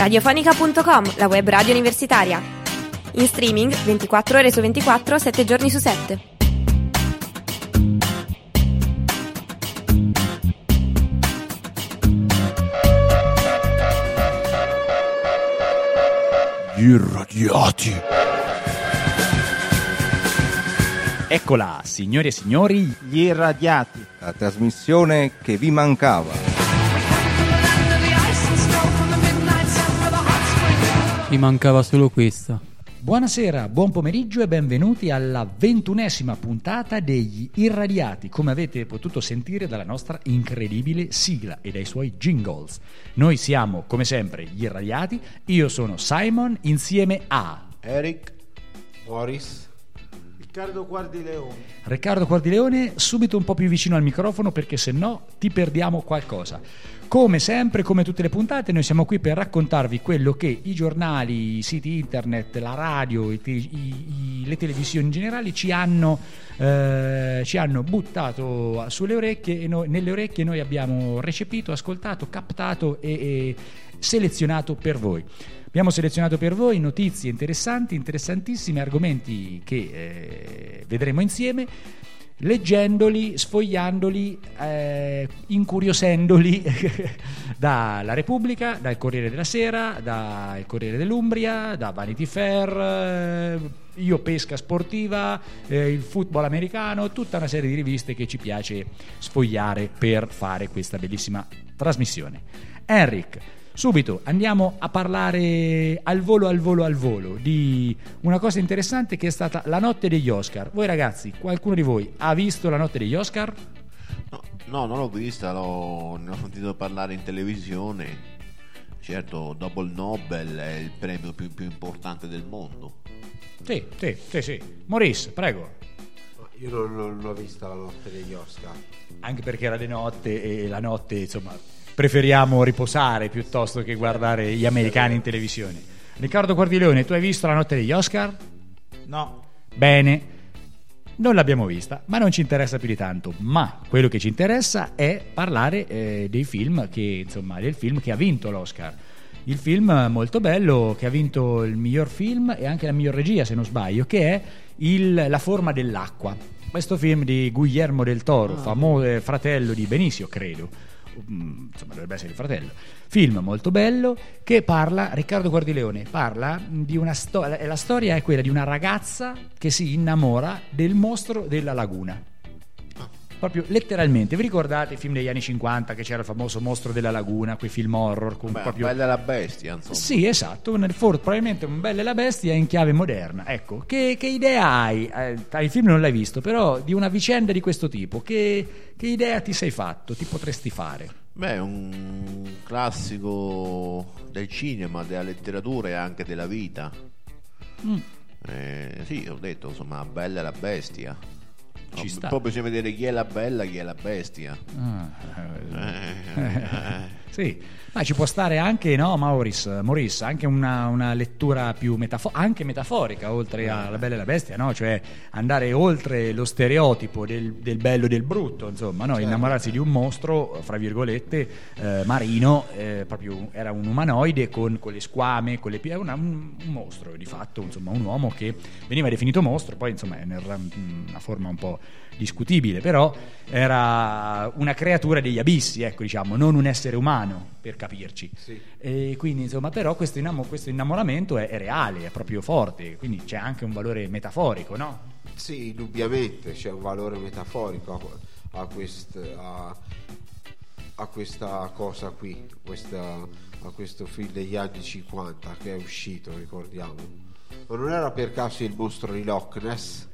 Radiofonica.com, la web radio universitaria. In streaming 24 ore su 24, 7 giorni su 7. Gli irradiati. Eccola, signore e signori, Gli irradiati, la trasmissione che vi mancava. Mi mancava solo questa. Buonasera, buon pomeriggio e benvenuti alla 21esima puntata degli Irradiati, come avete potuto sentire dalla nostra incredibile sigla e dai suoi jingles. Noi siamo, come sempre, gli Irradiati. Io sono Simon, insieme a Eric, Boris, Riccardo Quardileone, subito un po' più vicino al microfono perché se no ti perdiamo qualcosa. Come sempre, come tutte le puntate, noi siamo qui per raccontarvi quello che i giornali, i siti internet, la radio, le televisioni in generale ci hanno buttato sulle orecchie e nelle orecchie noi abbiamo recepito, ascoltato, captato e selezionato per voi. Abbiamo selezionato per voi notizie interessanti, interessantissime, argomenti che vedremo insieme, leggendoli, sfogliandoli, incuriosendoli dalla Repubblica, dal Corriere della Sera, dal Corriere dell'Umbria, da Vanity Fair, Io Pesca Sportiva, il football americano, tutta una serie di riviste che ci piace sfogliare per fare questa bellissima trasmissione. Enric, subito andiamo a parlare al volo di una cosa interessante che è stata la notte degli Oscar. Voi ragazzi, qualcuno di voi ha visto la notte degli Oscar? No, non l'ho vista, ne ho sentito parlare in televisione. Certo, dopo il Nobel è il premio più importante del mondo. Sì. Maurice, prego. Io non l'ho vista la notte degli Oscar. Anche perché era di notte e la notte, insomma, preferiamo riposare piuttosto che guardare gli americani in televisione. Riccardo Quardileone, tu hai visto la notte degli Oscar? No. Bene, non l'abbiamo vista, ma non ci interessa più di tanto. Ma quello che ci interessa è parlare del film che ha vinto l'Oscar. Il film molto bello che ha vinto il miglior film e anche la miglior regia, se non sbaglio, che è La forma dell'acqua. Questo film di Guillermo del Toro, famoso fratello di Benicio, credo. Insomma, dovrebbe essere il fratello. Film molto bello che parla, Riccardo Quardileone parla di una storia. La storia è quella di una ragazza che si innamora del mostro della laguna. Proprio letteralmente. Vi ricordate i film degli anni 50 che c'era il famoso mostro della laguna, quei film horror con proprio Bella la bestia, insomma. Sì, esatto, probabilmente un Bella e la bestia in chiave moderna. Ecco, che idea hai? Il film non l'hai visto, però di una vicenda di questo tipo, che idea ti sei fatto, ti potresti fare? Beh, un classico del cinema, della letteratura e anche della vita. Sì, ho detto, insomma, Bella e la bestia. Ci sta. Poi bisogna vedere chi è la bella, chi è la bestia. Sì, ma ci può stare anche, no, Maurice, anche una lettura più anche metaforica, oltre alla Bella e la Bestia, no? Cioè andare oltre lo stereotipo del bello e del brutto, insomma, no? Certo. Innamorarsi di un mostro, fra virgolette, marino, proprio era un umanoide con le squame, un mostro, di fatto, insomma, un uomo che veniva definito mostro, poi insomma è una forma un po' discutibile, però era una creatura degli abissi, ecco, diciamo, non un essere umano, per capirci. Sì. E quindi insomma, però questo innamoramento è reale, è proprio forte, quindi c'è anche un valore metaforico, no? Sì, indubbiamente c'è un valore metaforico a questa cosa qui, a questo film degli anni 50 che è uscito, ricordiamo. Ma non era per caso il mostro di Loch Ness?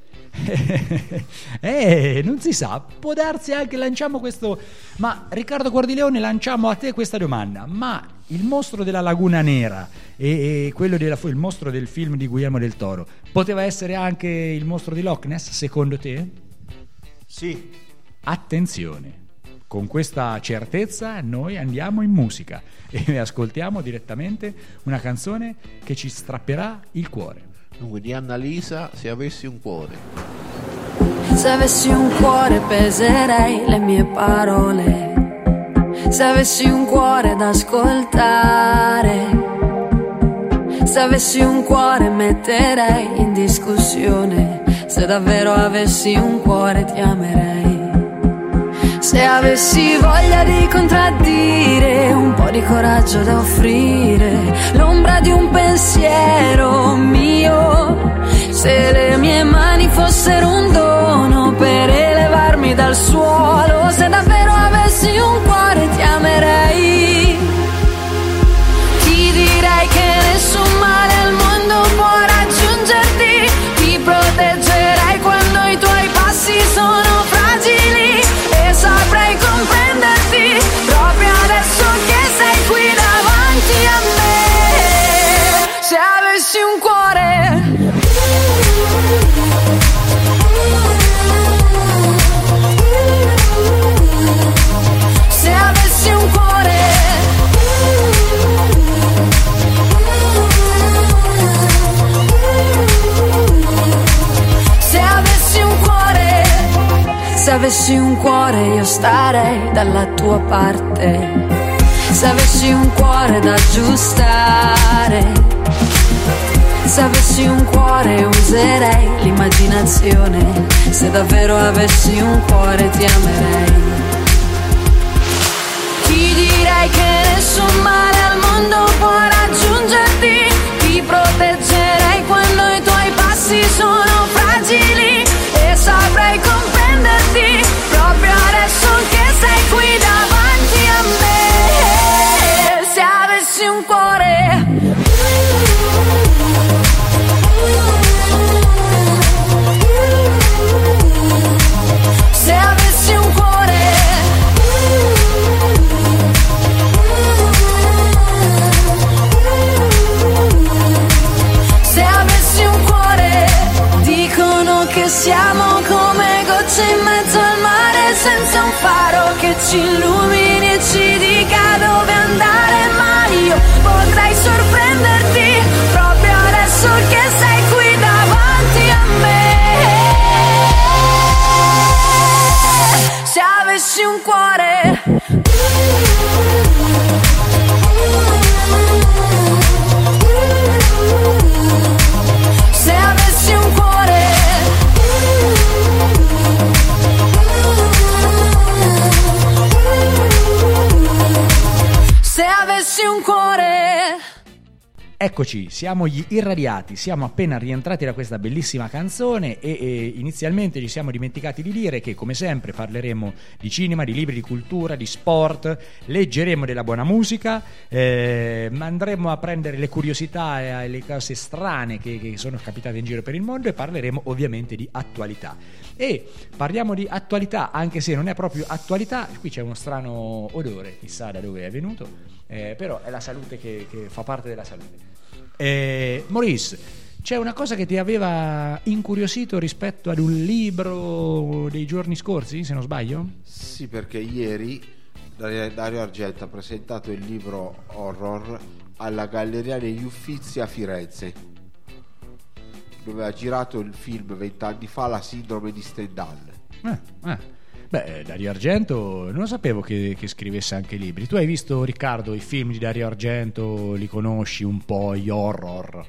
Non si sa, può darsi anche, lanciamo questo. Ma Riccardo Quardileone, lanciamo a te questa domanda: ma il mostro della Laguna Nera e quello il mostro del film di Guillermo del Toro poteva essere anche il mostro di Loch Ness, secondo te? Sì. Attenzione, con questa certezza noi andiamo in musica e ascoltiamo direttamente una canzone che ci strapperà il cuore. Dunque, di Annalisa, Se avessi un cuore. Se avessi un cuore peserei le mie parole. Se avessi un cuore da ascoltare Se avessi un cuore metterei in discussione. Se davvero avessi un cuore ti amerei. Se avessi voglia di contraddire, un po' di coraggio da offrire, l'ombra di un pensiero mio. Se le mie mani fossero un dono per elevarmi dal suolo. Se davvero avessi un cuore ti amerei. Ti direi che nessun male al mondo può raggiungerti. Ti proteggerei quando i tuoi passi sono fragili. E saprei comprenderti proprio adesso che sei qui davanti a me. Se avessi un cuore. Se avessi un cuore. Se avessi un cuore. Se avessi un cuore io starei dalla tua parte. Se avessi un cuore da aggiustare. Se avessi un cuore userei l'immaginazione. Se davvero avessi un cuore ti amerei. Ti direi che nessun male al mondo può raggiungerti. Ti proteggerei quando i tuoi passi sono fragili. E saprei comprenderti proprio adesso che sei qui davanti a me. Se avessi un cuore. Se avessi un cuore. Se avessi un cuore. Dicono che siamo come gocce in mezzo al mare, senza un faro che ci illumini e ci dica dove andare. Ma io potrei sorprenderti proprio adesso che sei qui davanti a me. Se avessi un cuore. Se avessi un cuore. Se avessi un cuore. Eccoci, siamo gli Irradiati, siamo appena rientrati da questa bellissima canzone e inizialmente ci siamo dimenticati di dire che come sempre parleremo di cinema, di libri, di cultura, di sport, leggeremo della buona musica, andremo a prendere le curiosità e le cose strane che sono capitate in giro per il mondo e parleremo ovviamente di attualità. E parliamo di attualità, anche se non è proprio attualità, qui c'è uno strano odore, chissà da dove è venuto, però è la salute che fa parte della salute. Maurice, c'è una cosa che ti aveva incuriosito rispetto ad un libro dei giorni scorsi, se non sbaglio? Sì, perché ieri Dario Argento ha presentato il libro horror alla Galleria degli Uffizi a Firenze, dove ha girato il film 20 anni fa, La sindrome di Stendhal. Beh, Dario Argento non sapevo che scrivesse anche libri. Tu hai visto, Riccardo, i film di Dario Argento? Li conosci un po', gli horror?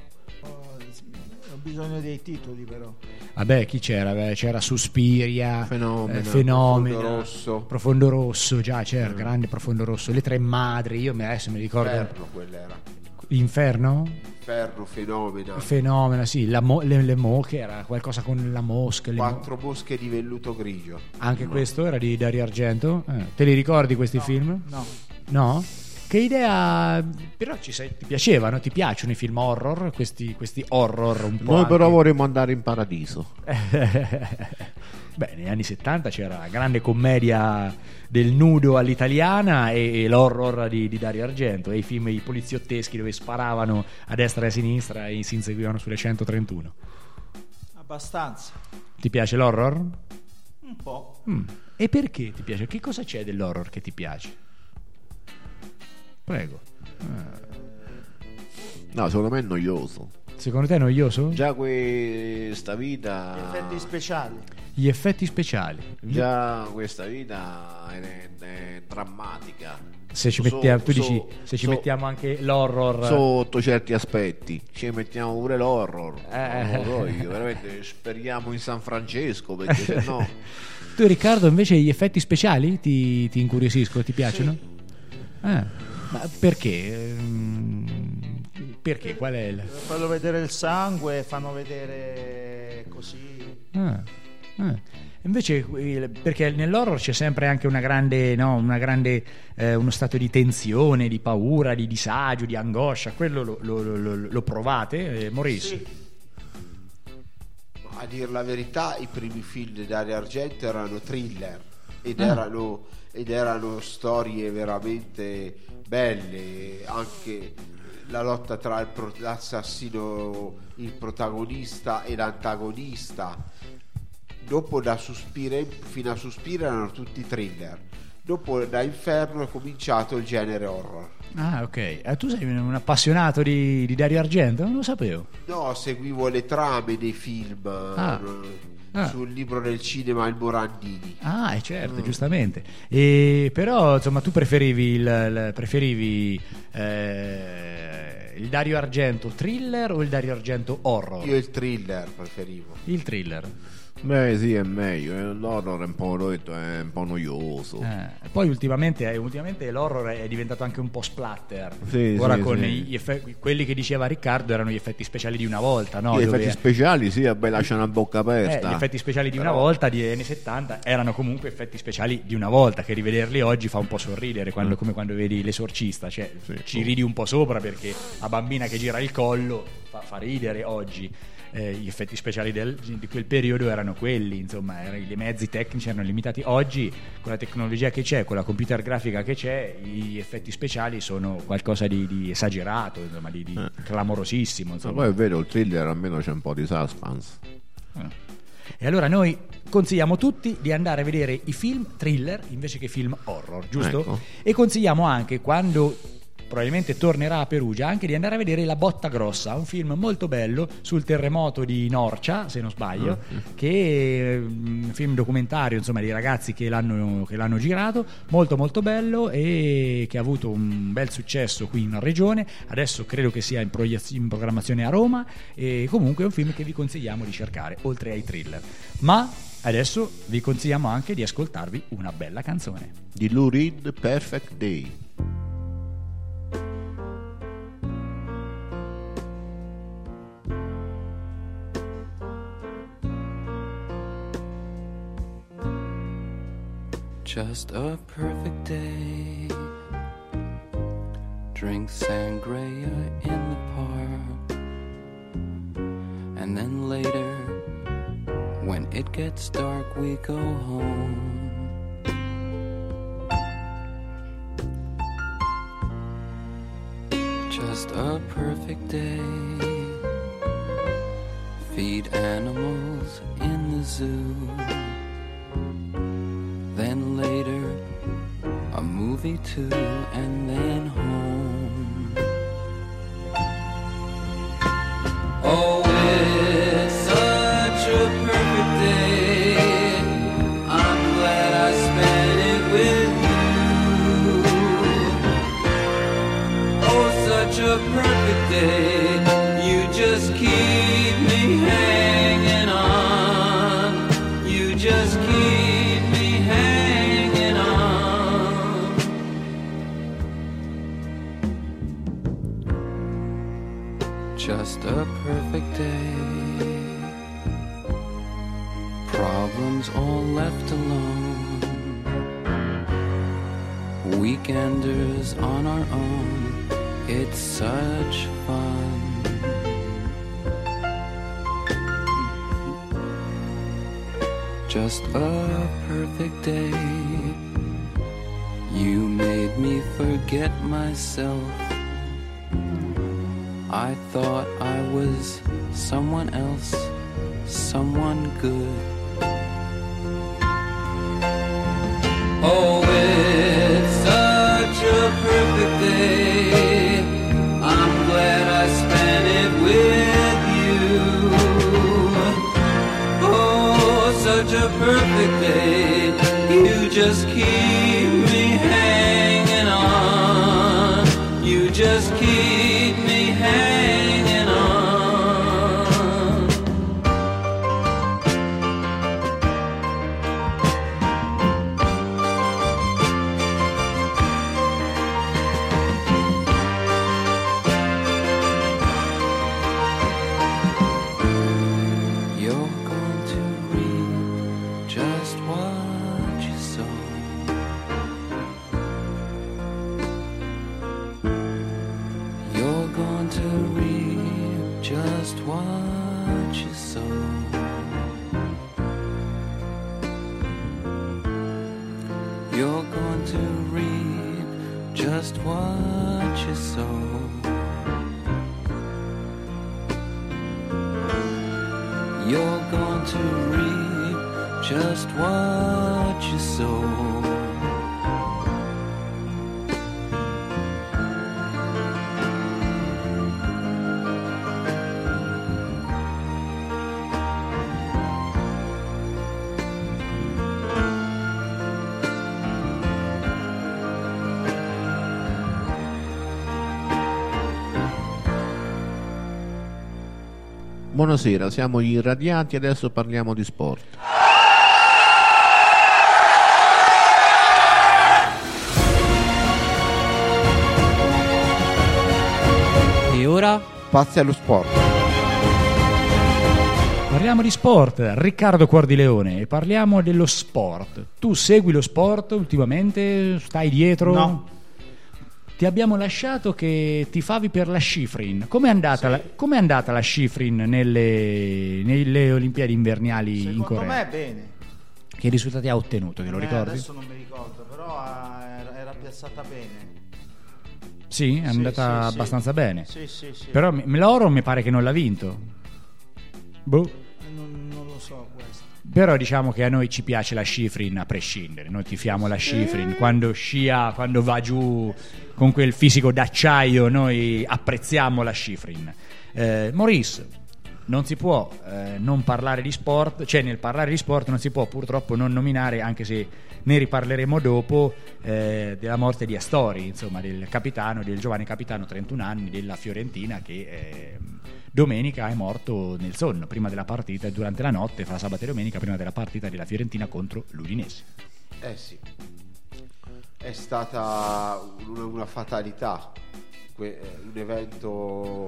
Ho bisogno dei titoli però. Vabbè, chi c'era? Beh, c'era Suspiria, Fenomeno, Profondo Rosso, già c'era, grande Profondo Rosso, Le Tre Madri, io adesso mi ricordo. Inferno, quella era. Inferno? Fenomeno, sì, le che era qualcosa con la mosca. Quattro mosche di velluto grigio. Anche questo era di Dario Argento? Te li ricordi questi film? No? Che idea. Però ti piacevano? Ti piacciono i film horror? Questi horror un po'. Noi però vorremmo andare in paradiso. Beh, negli anni 70 c'era la grande commedia del nudo all'italiana e l'horror di Dario Argento e i film i poliziotteschi dove sparavano a destra e a sinistra e si inseguivano sulle 131. Abbastanza. Ti piace l'horror? Un po'. E perché ti piace? Che cosa c'è dell'horror che ti piace? Prego. No, secondo me è noioso. Secondo te è noioso? Già questa vita. Effetti speciali. Gli effetti speciali. Già questa vita è drammatica. Se ci mettiamo, tu dici, se ci mettiamo anche l'horror sotto certi aspetti, ci mettiamo pure l'horror. Non lo so io, veramente speriamo in San Francesco, perché se no. Tu Riccardo invece gli effetti speciali ti incuriosiscono, ti piacciono? Ma perché? Perché? Qual è Fanno vedere il sangue, fanno vedere così. Invece perché nell'horror c'è sempre anche una grande uno stato di tensione, di paura, di disagio, di angoscia. Quello lo provate, Maurice? Sì. A dir la verità, i primi film di Dario Argento erano thriller ed erano storie veramente belle, anche la lotta tra l'assassino, il protagonista e l'antagonista. Dopo da Suspiria fino a Suspiria erano tutti thriller. Dopo da Inferno è cominciato il genere horror. Ah, ok. Tu sei un appassionato di Dario Argento? Non lo sapevo. No, seguivo le trame dei film sul libro del cinema Il Morandini. Ah, certo, giustamente. Però insomma tu preferivi il Dario Argento thriller o il Dario Argento horror? Io il thriller preferivo. Il thriller. Beh, sì, è meglio. L'horror è un po', è un po' noioso. Poi ultimamente l'horror è diventato anche un po' splatter. Sì, ora sì, con sì. gli effetti, quelli che diceva Riccardo erano gli effetti speciali di una volta, no? Gli effetti speciali, sì, lasciano la bocca aperta. Gli effetti speciali di una volta, di anni 70, erano comunque effetti speciali di una volta, che rivederli oggi fa un po' sorridere, come quando vedi L'Esorcista, cioè ci ridi un po' sopra perché la bambina che gira il collo fa ridere oggi. Gli effetti speciali di quel periodo erano quelli, insomma, i mezzi tecnici erano limitati. Oggi con la tecnologia che c'è, con la computer grafica che c'è, gli effetti speciali sono qualcosa di esagerato, insomma, di clamorosissimo, insomma. Ma poi è vero, il thriller almeno c'è un po' di suspense. E allora noi consigliamo tutti di andare a vedere i film thriller invece che film horror, giusto? Ecco. E consigliamo anche, quando probabilmente tornerà a Perugia, anche di andare a vedere La Botta Grossa, un film molto bello sul terremoto di Norcia, se non sbaglio, che è un film documentario, insomma, di ragazzi che l'hanno girato, molto molto bello, e che ha avuto un bel successo qui in regione. Adesso credo che sia in programmazione a Roma, e comunque è un film che vi consigliamo di cercare, oltre ai thriller. Ma adesso vi consigliamo anche di ascoltarvi una bella canzone di Lou Reed, Perfect Day. Just a perfect day. Drink sangria in the park. And then later, when it gets dark, we go home. Just a perfect day. Feed animals in the zoo. Then later, a movie too, and then home. Oh, it's such a perfect day. I'm glad I spent it with you. Oh, such a perfect day. You just keep me hanging on. You just keep me hanging on. Just a perfect day. Problems all left alone. Weekenders on our own. It's such fun. Just a perfect day. You made me forget myself. I thought I was someone else, someone good. Oh, it's such a perfect day. I'm glad I spent it with you. Oh, such a just keep me hanging on. You're going to reap just what you sow. You're going to reap just what you sow. You're going to reap just what you sow. You're going to reap just what you sow. Buonasera, siamo gli Irradiati, adesso parliamo di sport. E ora? Passi allo sport. Parliamo di sport, Riccardo Quardileone, e parliamo dello sport. Tu segui lo sport ultimamente? Stai dietro? No. Ti abbiamo lasciato che tifavi per la Schifrin. Com'è andata, com'è andata la Schifrin nelle Olimpiadi invernali in Corea? Secondo me bene. Che risultati ha ottenuto, te lo ricordi? Adesso non mi ricordo, però era piazzata bene. Sì, è andata abbastanza bene. Sì. Però l'oro mi pare che non l'ha vinto. Boh. Non lo so questo. Però diciamo che a noi ci piace la Schifrin a prescindere. Noi tifiamo la Schifrin. Quando scia, quando va giù con quel fisico d'acciaio, noi apprezziamo la Schifrin. Maurice, non si può non parlare di sport, cioè nel parlare di sport non si può purtroppo non nominare, anche se ne riparleremo dopo, della morte di Astori, insomma, del giovane capitano 31 anni della Fiorentina che domenica è morto nel sonno prima della partita, durante la notte fra sabato e domenica, prima della partita della Fiorentina contro l'Udinese. Sì, è stata una fatalità, un evento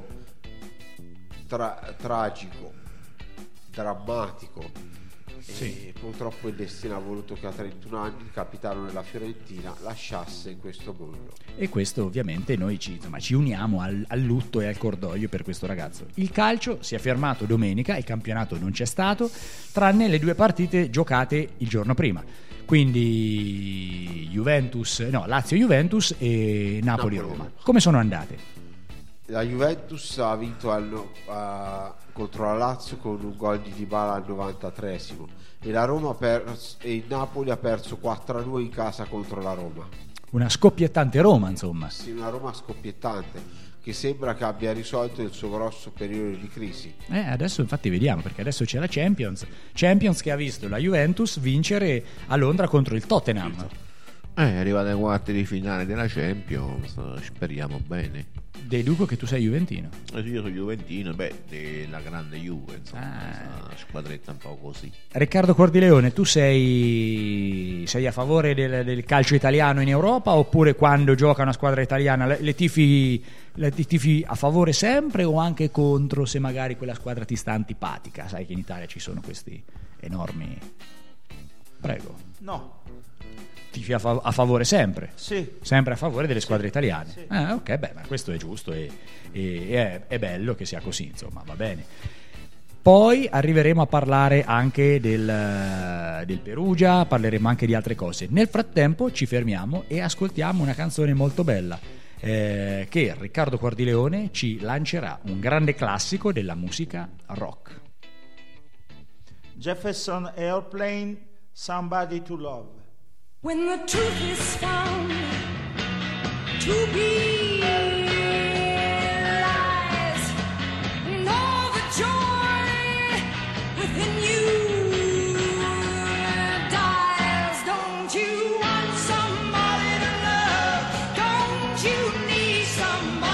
tragico, drammatico. E purtroppo il destino ha voluto che a 31 anni il capitano della Fiorentina lasciasse questo mondo. E questo ovviamente noi ci uniamo al lutto e al cordoglio per questo ragazzo. Il calcio si è fermato domenica, il campionato non c'è stato, tranne le 2 partite giocate il giorno prima. Quindi Lazio-Juventus e Napoli-Roma. Come sono andate? La Juventus ha vinto contro la Lazio con un gol di Dybala al 93esimo e il Napoli ha perso 4-2 in casa contro la Roma. Una scoppiettante Roma, insomma. Sì, una Roma scoppiettante che sembra che abbia risolto il suo grosso periodo di crisi. Adesso infatti vediamo, perché adesso c'è la Champions che ha visto la Juventus vincere a Londra contro il Tottenham. È arrivata ai quarti di finale della Champions, speriamo bene. Deduco che tu sei juventino. Io sono juventino, della grande Juve, insomma, squadretta un po' così. Riccardo Quardileone, tu sei a favore del calcio italiano in Europa, oppure quando gioca una squadra italiana le tifi a favore sempre o anche contro, se magari quella squadra ti sta antipatica? Sai che in Italia ci sono questi enormi... Prego. No. Tifi a favore sempre? Sì. Sempre a favore delle squadre italiane? Sì. Ok, ma questo è giusto e è bello che sia così, insomma, va bene. Poi arriveremo a parlare anche del Perugia, parleremo anche di altre cose. Nel frattempo ci fermiamo e ascoltiamo una canzone molto bella che Riccardo Quardileone ci lancerà, un grande classico della musica rock. Jefferson Airplane, Somebody to Love. When the truth is found to be lies, and all the joy within you dies. Don't you want somebody to love? Don't you need somebody?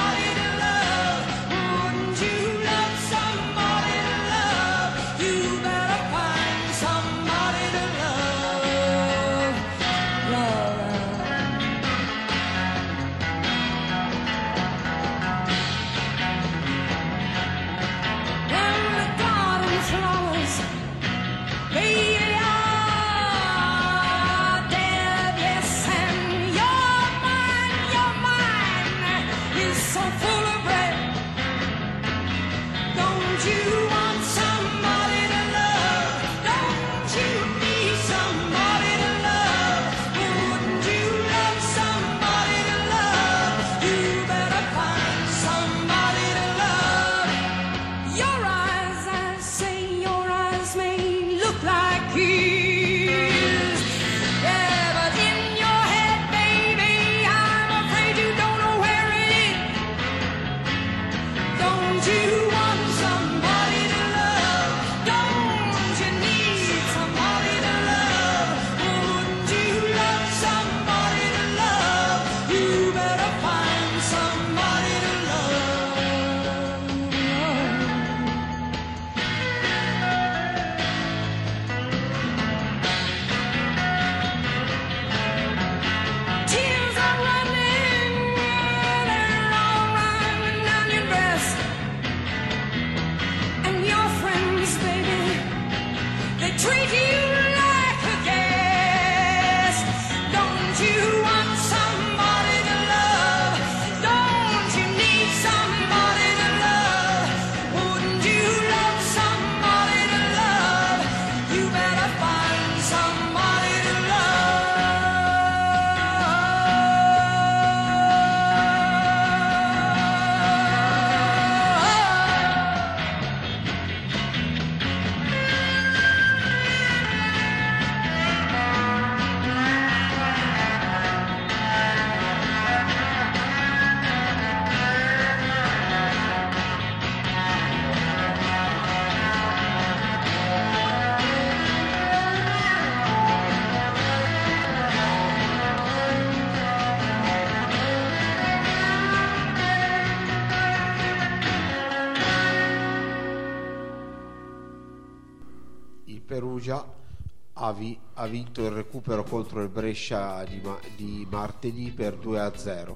Perugia ha vinto il recupero contro il Brescia di martedì per 2-0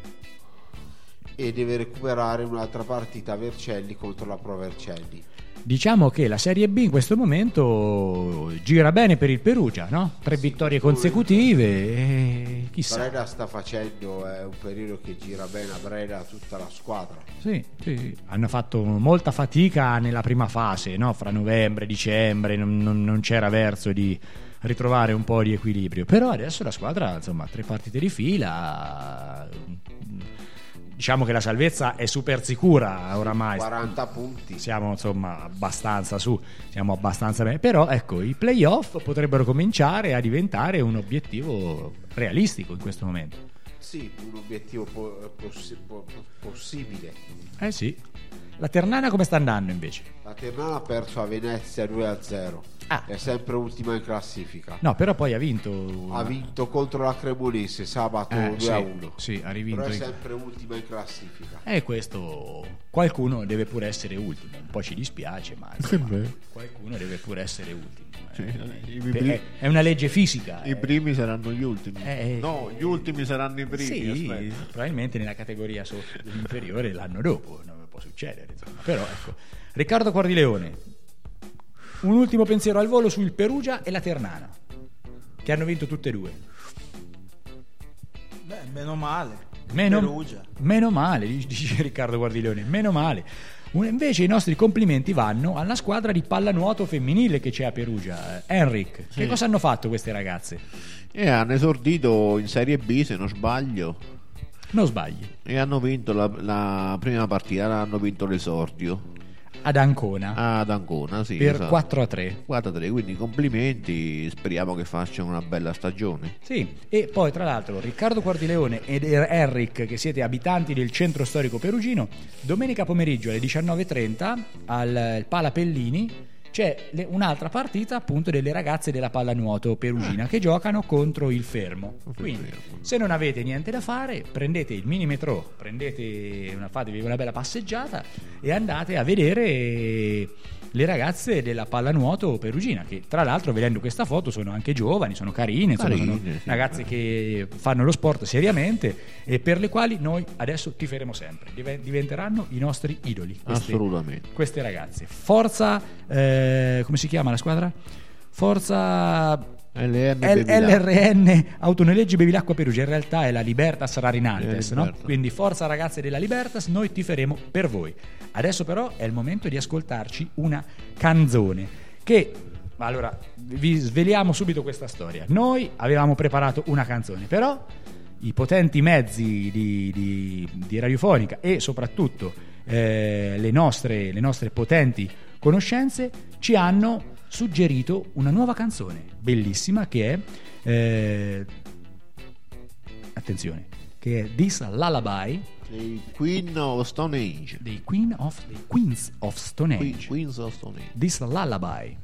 e deve recuperare un'altra partita a Vercelli contro la Pro Vercelli. Diciamo che la Serie B in questo momento gira bene per il Perugia, no? 3 vittorie consecutive e chissà. Breda sta facendo, è un periodo che gira bene a Breda tutta la squadra. Sì. Hanno fatto molta fatica nella prima fase, no? Fra novembre e dicembre non c'era verso di ritrovare un po' di equilibrio, però adesso la squadra, insomma, 3 partite di fila. Diciamo che la salvezza è super sicura oramai. 40 punti. Siamo insomma abbastanza bene. Però ecco, i playoff potrebbero cominciare a diventare un obiettivo realistico in questo momento. Sì, un obiettivo possibile. Sì. La Ternana come sta andando invece? La Ternana ha perso a Venezia 2-0. È sempre ultima in classifica. No, però poi ha vinto contro la Cremonese sabato 2-1. Sì, ha rivinto. Però è sempre ultima in classifica. E questo qualcuno deve pure essere ultimo. Un po' ci dispiace, ma insomma, qualcuno deve pure essere ultimo. È una legge fisica. I primi saranno gli ultimi. No, gli ultimi saranno i primi. Sì, probabilmente nella categoria inferiore l'anno dopo. Non può succedere, insomma. Però ecco, Riccardo Quardileone, un ultimo pensiero al volo sul Perugia e la Ternana, che hanno vinto tutte e due. Meno male. Perugia. Meno male, dice Riccardo Guardiglione, meno male. Invece i nostri complimenti vanno alla squadra di pallanuoto femminile che c'è a Perugia. Enric, che cosa hanno fatto queste ragazze? Hanno esordito in Serie B, se non sbaglio. Non sbagli. E hanno vinto la prima partita, hanno vinto l'esordio. Ad Ancona, sì, per esatto. 4-3, quindi complimenti, speriamo che facciano una bella stagione. Sì, e poi tra l'altro Riccardo Quardileone ed Enric, che siete abitanti del centro storico perugino, domenica pomeriggio alle 19:30 al Pala Pellini c'è un'altra partita appunto delle ragazze della pallanuoto perugina che giocano contro il Fermo. Quindi se non avete niente da fare, prendete il mini metro, fatevi una bella passeggiata e andate a vedere le ragazze della pallanuoto perugina, che tra l'altro vedendo questa foto sono anche giovani, sono carine, insomma, sono ragazze che fanno lo sport seriamente e per le quali noi adesso tiferemo sempre, diventeranno i nostri idoli assolutamente queste ragazze. Forza, come si chiama la squadra? Forza LRN Autonoleggi Bevilacqua Perugia, in realtà è la Libertas Rarinaltes, no? Quindi forza ragazze della Libertas, noi tiferemo per voi. Adesso però è il momento di ascoltarci una canzone che, allora, vi sveliamo subito questa storia. Noi avevamo preparato una canzone, però i potenti mezzi di radiofonica e soprattutto le nostre potenti conoscenze ci hanno suggerito una nuova canzone bellissima che è attenzione, che è This Lullaby dei Queen of Stone Age. Dei Queens of Stone Age. Queens of Stone Age. This Lullaby.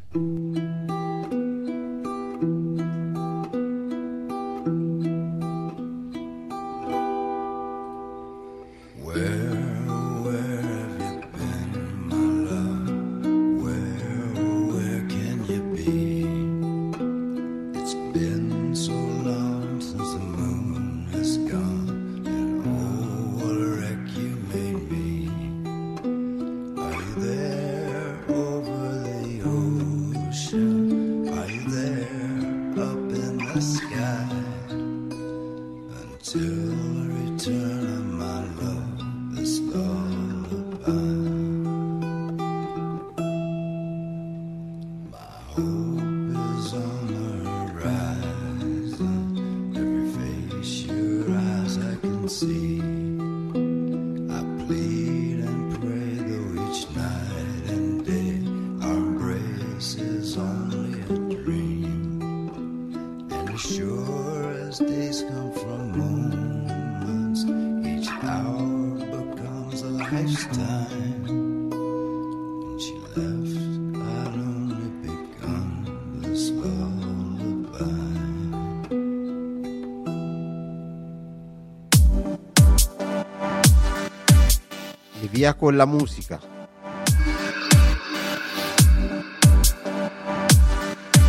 Via con la musica.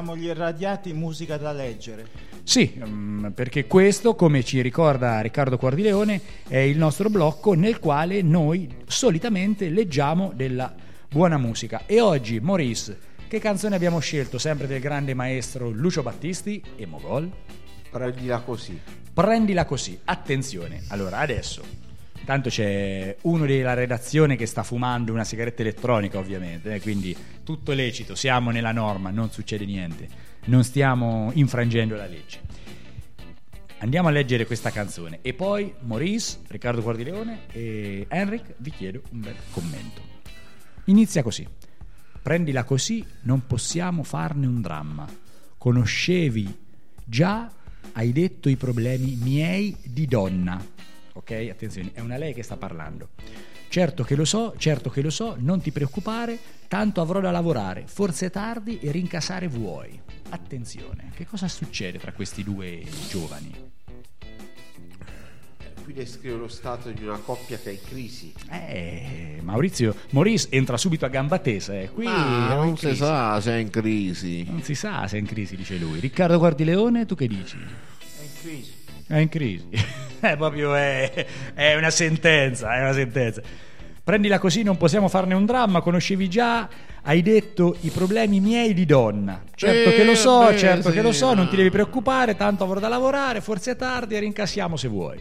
chiamiamo gli irradiati musica da leggere. Sì, perché questo, come ci ricorda Riccardo Quardileone, è il nostro blocco nel quale noi solitamente leggiamo della buona musica. E oggi, Maurice, che canzone abbiamo scelto? Sempre del grande maestro Lucio Battisti e Mogol? Prendila così. Prendila così, attenzione. Allora, adesso, tanto c'è uno della redazione che sta fumando una sigaretta elettronica, ovviamente, quindi tutto lecito, siamo nella norma, non succede niente, non stiamo infrangendo la legge. Andiamo a leggere questa canzone e poi Maurice, Riccardo Quardileone e Henrik vi chiedo un bel commento. Inizia così: prendila così, non possiamo farne un dramma, conoscevi già, hai detto i problemi miei di donna. Ok, attenzione, è una lei che sta parlando. Certo che lo so, non ti preoccupare, tanto avrò da lavorare, forse è tardi e rincasare vuoi. Attenzione, che cosa succede tra questi due giovani? Qui descrive lo stato di una coppia che è in crisi. Maurice entra subito a gamba tesa. Qui non si sa se è in crisi. Non si sa se è in crisi, dice lui. Riccardo Quardileone, tu che dici? È in crisi. È in crisi. Proprio è una sentenza, è una sentenza. Prendila così, non possiamo farne un dramma, conoscevi già, hai detto i problemi miei di donna. Certo che lo so, non ti devi preoccupare, tanto avrò da lavorare, forse è tardi e rincassiamo se vuoi.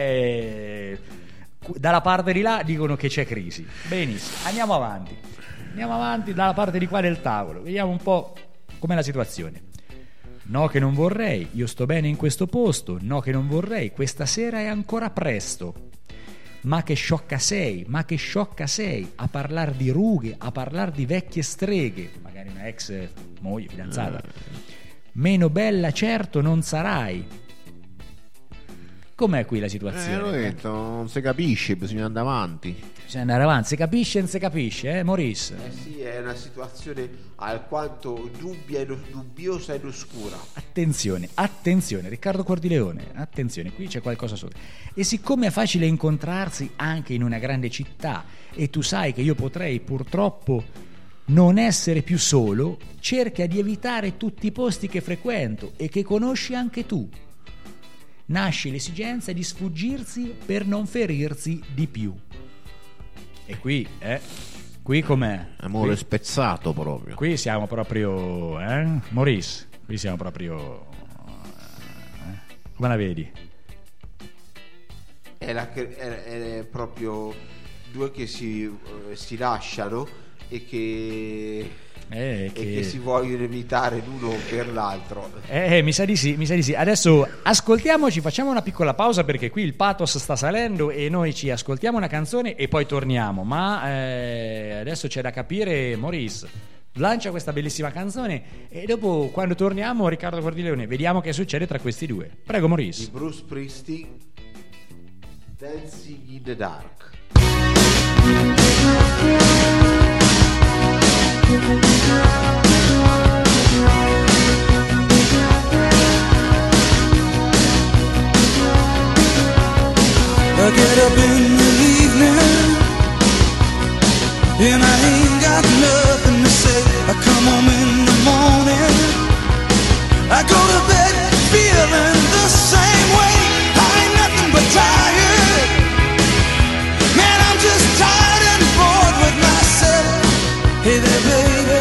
Dalla parte di là dicono che c'è crisi. Benissimo, andiamo avanti dalla parte di qua del tavolo, vediamo un po' com'è la situazione. No che non vorrei, io sto bene in questo posto, no che non vorrei, questa sera è ancora presto. Ma che sciocca sei, a parlar di rughe, a parlar di vecchie streghe, magari una ex moglie, fidanzata. Meno bella certo non sarai. Com'è qui la situazione? L'ho detto, non si capisce, bisogna andare avanti. Bisogna andare avanti, si capisce o non si capisce, Maurice? Sì, è una situazione alquanto dubbiosa ed oscura. Attenzione, Riccardo Quardileone, attenzione, qui c'è qualcosa sotto. E siccome è facile incontrarsi anche in una grande città e tu sai che io potrei purtroppo non essere più solo, cerca di evitare tutti i posti che frequento e che conosci anche tu. Nasce l'esigenza di sfuggirsi per non ferirsi di più. E qui com'è? Amore qui, spezzato proprio. Qui siamo proprio, Maurice, qui siamo proprio, come la vedi? È proprio due che si lasciano e che si vogliono evitare l'uno per l'altro. Mi sa di sì. Adesso ascoltiamoci, facciamo una piccola pausa perché qui il pathos sta salendo e noi ci ascoltiamo una canzone e poi torniamo. Ma adesso c'è da capire, Maurice, lancia questa bellissima canzone e dopo, quando torniamo, Riccardo Quardileone, vediamo che succede tra questi due. Prego, Maurice. Di Bruce Springsteen, Dancing in the Dark. I get up in the evening and I ain't got nothing to say. I come home in the morning, I go to bed feeling the same way. I ain't nothing but tired, man, I'm just tired and bored with myself. Hey there baby,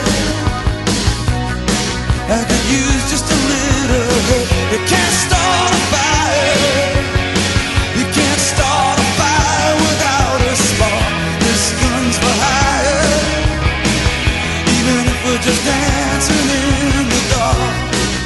I could use just a little help. You can't start a fire, you can't start a fire without a spark. This gun's for hire, even if we're just dancing in the dark.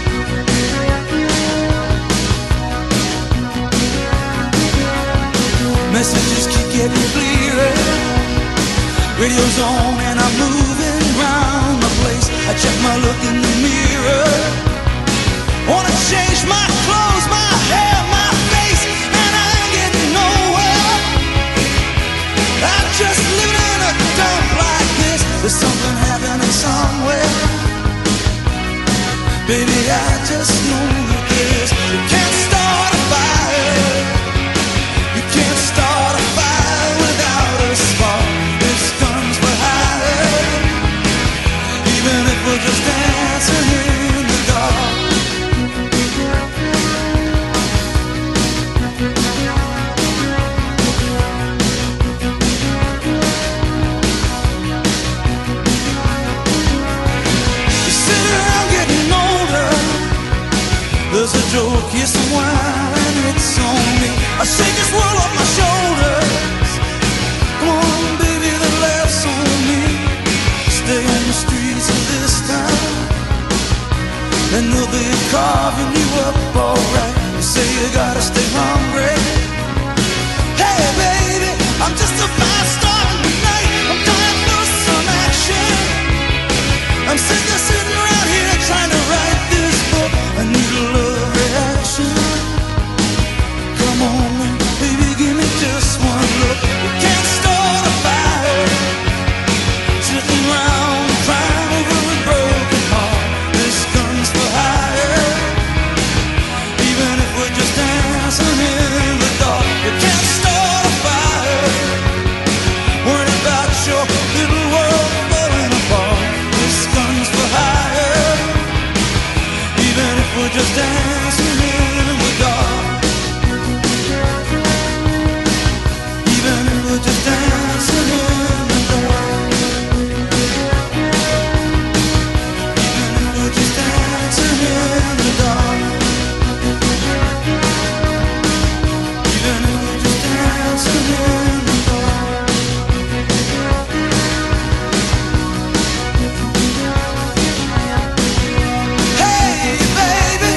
Messages keep getting clearer, radio's on and I'm moving round the place. I check my look in the mirror, wanna change my clothes, my hair, my face, and I ain't getting nowhere. I'm just living in a dump like this. There's something happening somewhere, baby, I just know that this. You can't start a fire, you can't start a fire without a spark. This gun's for hire, even if we're just dancing in the There's a joke, here's some wine, and it's on me. I shake this world off my shoulders. Come on, baby, the laughs on me. Stay on the streets of this town, and they'll be carving you up alright. You say you gotta stay hungry. Hey, baby, I'm just a fast star tonight. I'm dying for some action. I'm sick of sitting around here trying to write this book. I need a love reaction. Come on, baby, give me just one look. You can't start a fire sitting around crying over a broken heart. This gun's for hire. Even if we're just dancing in the dark, you can't start a fire worrying about your little world falling apart. This gun's for hire. Even if we're just dancing in the dark. Even if we're just dancing in the dark. Even if we're just dancing in the dark. Even if we're just dancing in the dark. Hey, baby.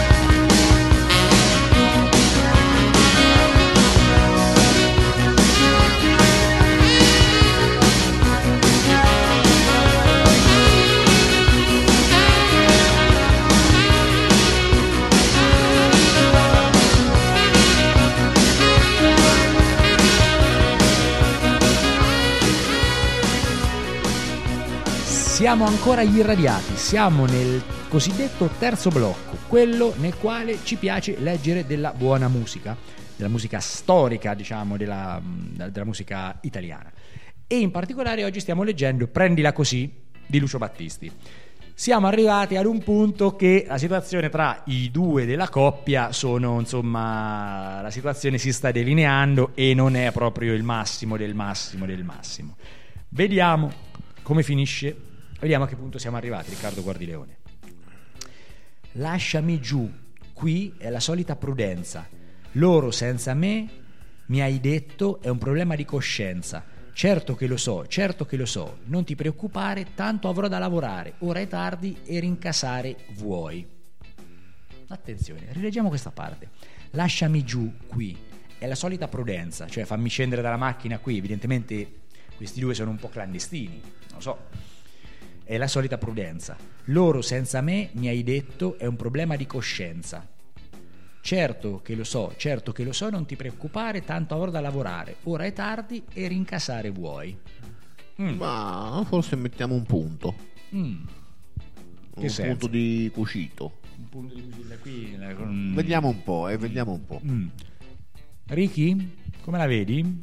Siamo ancora agli irradiati, siamo nel cosiddetto terzo blocco, quello nel quale ci piace leggere della buona musica, della musica storica, diciamo, della musica italiana. E in particolare oggi stiamo leggendo Prendila così di Lucio Battisti. Siamo arrivati ad un punto che la situazione tra i due della coppia sono, insomma, la situazione si sta delineando e non è proprio il massimo del massimo del massimo. Vediamo come finisce. Vediamo a che punto siamo arrivati, Riccardo Guardileone. Lasciami giù, qui è la solita prudenza. Loro senza me, mi hai detto, è un problema di coscienza. Certo che lo so, non ti preoccupare, tanto avrò da lavorare. Ora è tardi e rincasare vuoi. Attenzione, rileggiamo questa parte. Lasciami giù, qui è la solita prudenza, cioè fammi scendere dalla macchina qui. Evidentemente questi due sono un po' clandestini, non so. È la solita prudenza. Loro senza me, mi hai detto, è un problema di coscienza. Certo che lo so, non ti preoccupare, tanto avrò da lavorare. Ora è tardi e rincasare vuoi. Ma forse mettiamo un punto. Un punto di cucito. Un punto di cucito qui. Vediamo un po', vediamo un po'. Ricky, come la vedi?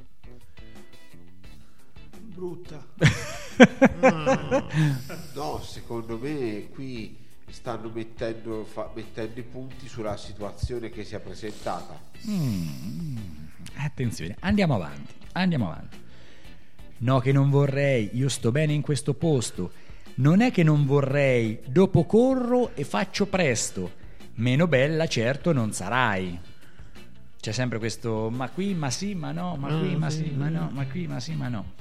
Brutta. No, secondo me qui stanno mettendo i punti sulla situazione che si è presentata. Attenzione, andiamo avanti. No, che non vorrei, io sto bene in questo posto. Non è che non vorrei, dopo corro e faccio presto. Meno bella certo non sarai. C'è sempre questo ma qui, ma sì, ma no, ma qui, ma sì, ma no, ma qui, ma sì, ma no.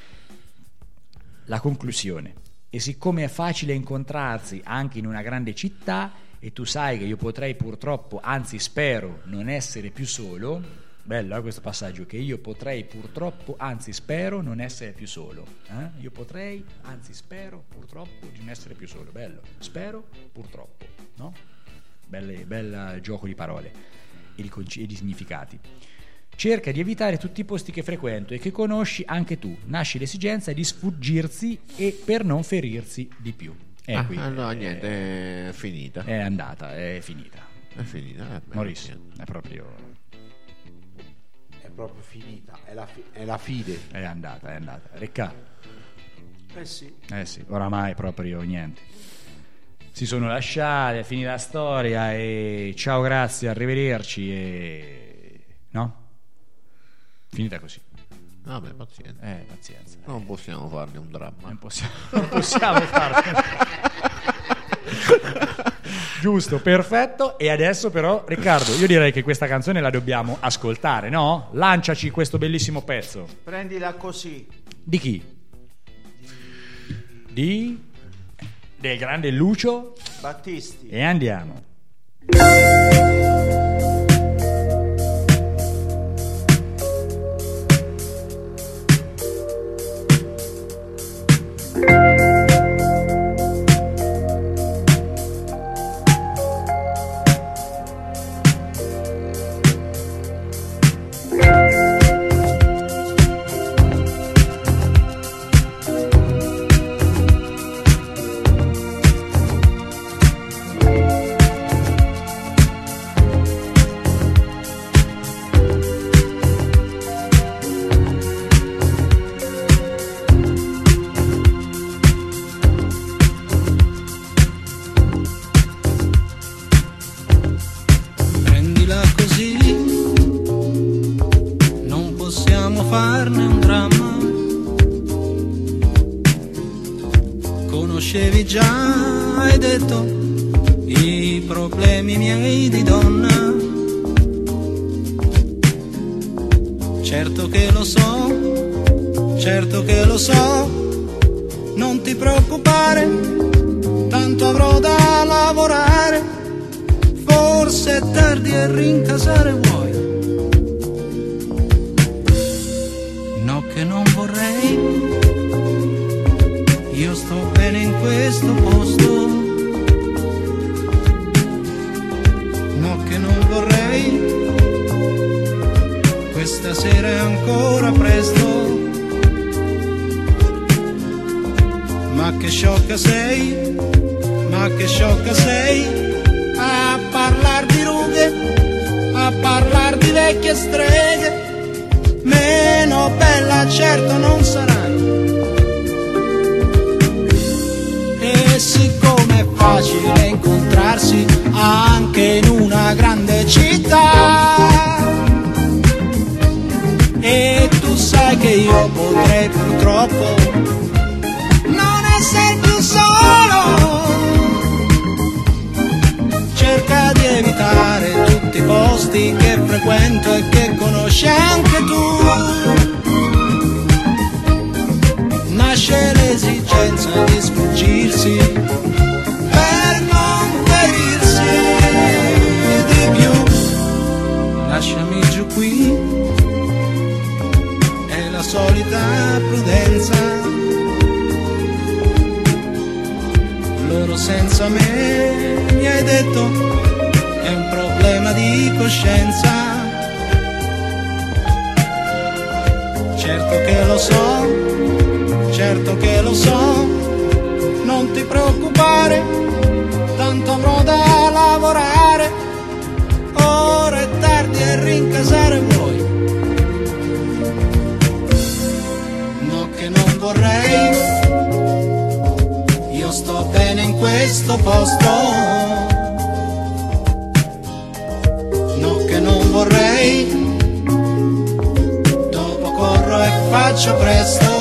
La conclusione. E siccome è facile incontrarsi anche in una grande città e tu sai che io potrei purtroppo, anzi spero, non essere più solo, bello questo passaggio, che io potrei purtroppo, anzi spero non essere più solo, io potrei, anzi spero purtroppo di non essere più solo, bello, spero purtroppo, no? Bel gioco di parole e di significati. Cerca di evitare tutti i posti che frequento e che conosci anche tu. Nasce l'esigenza di sfuggirsi e per non ferirsi di più. Qui, no, niente, è finita. È andata, è finita. È finita. Maurizio, è proprio finita, è la fine. È andata. Recca. Sì. Oramai proprio niente. Si sono lasciati, è finita la storia e ciao, grazie, arrivederci e... no? Finita così. Vabbè, pazienza. Pazienza. Non possiamo farne un dramma. Non possiamo farne. Giusto, perfetto. E adesso però, Riccardo, io direi che questa canzone la dobbiamo ascoltare, no? Lanciaci questo bellissimo pezzo. Prendila così. Di chi? Del grande Lucio Battisti. E andiamo. farne un dramma. Conoscevi già, hai detto, i problemi miei di donna. Certo che lo so, certo che lo so, non ti preoccupare, tanto avrò da lavorare, forse è tardi e rincasare vuoi. No che non vorrei, io sto bene in questo posto. No che non vorrei, questa sera è ancora presto. Ma che sciocca sei, ma che sciocca sei, a parlar di rughe, a parlar di vecchie streghe. Meno bella certo non sarai. E siccome è facile incontrarsi anche in una grande città, e tu sai che io potrei purtroppo non essere più solo, cerca di evitare tutti i posti che frequento e che conosci anche tu. Nasce l'esigenza di sfuggirsi per non ferirsi di più. Lasciami giù qui, è la solita prudenza. Loro senza me, mi hai detto, è un problema di coscienza. Certo che lo so, certo che lo so, non ti preoccupare, tanto avrò da lavorare, ora è tardi e rincasare vuoi. No che non vorrei, io sto bene in questo posto. No che non vorrei, dopo corro e faccio presto.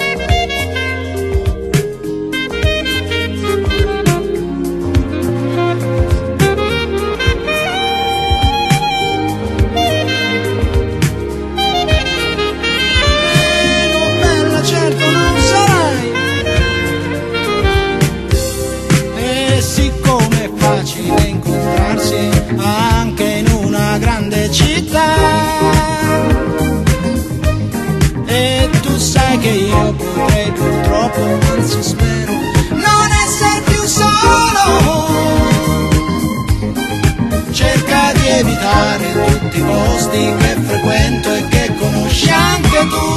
Anche in una grande città, e tu sai che io potrei purtroppo, anzi spero, non essere più solo. Cerca di evitare tutti i posti che frequento e che conosci anche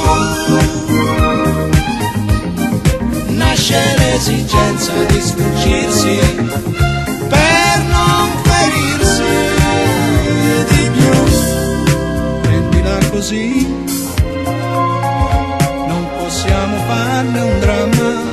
tu. Nasce l'esigenza di sfuggirsi per non ferirsi di più. Prendila così, non possiamo farne un dramma.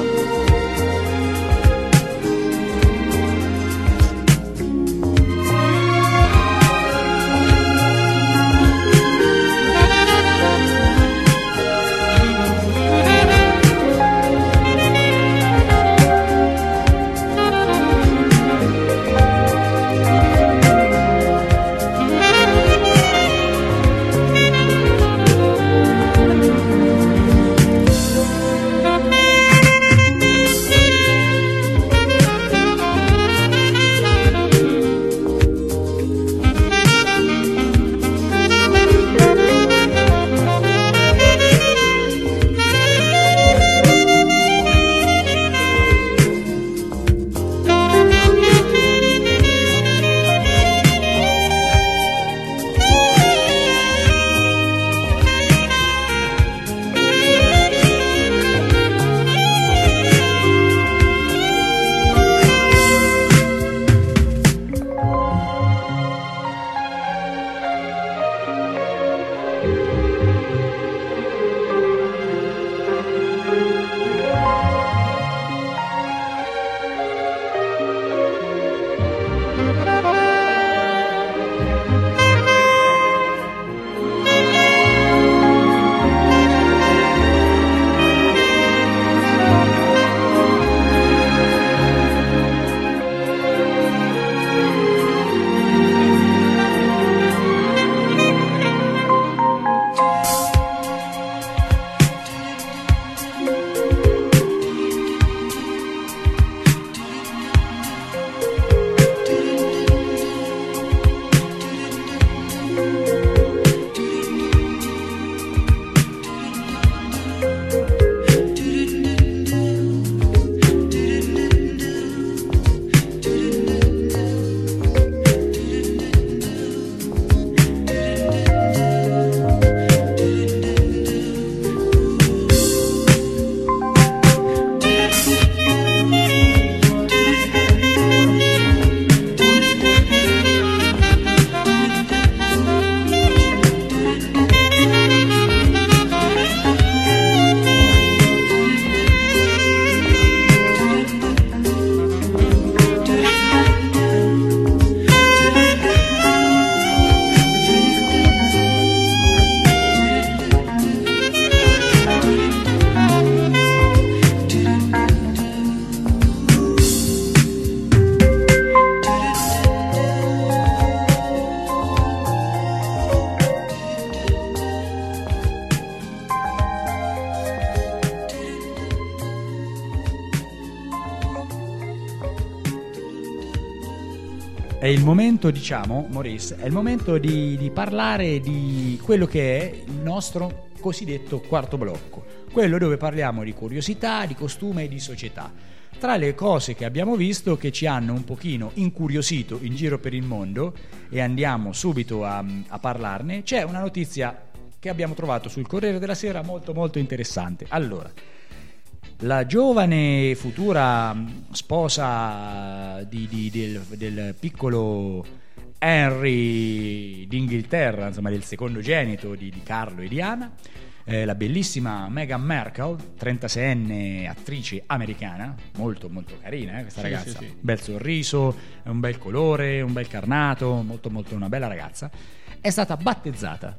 il momento, diciamo, Maurice, è il momento di parlare di quello che è il nostro cosiddetto quarto blocco, quello dove parliamo di curiosità, di costume e di società. Tra le cose che abbiamo visto che ci hanno un pochino incuriosito in giro per il mondo, e andiamo subito a parlarne, c'è una notizia che abbiamo trovato sul Corriere della Sera molto molto interessante. Allora, la giovane futura sposa del piccolo Henry d'Inghilterra, insomma del secondogenito di Carlo e Diana, la bellissima Meghan Markle, 36enne attrice americana, molto molto carina questa ragazza, sì. Bel sorriso, un bel colore, un bel carnato, molto molto una bella ragazza, è stata battezzata.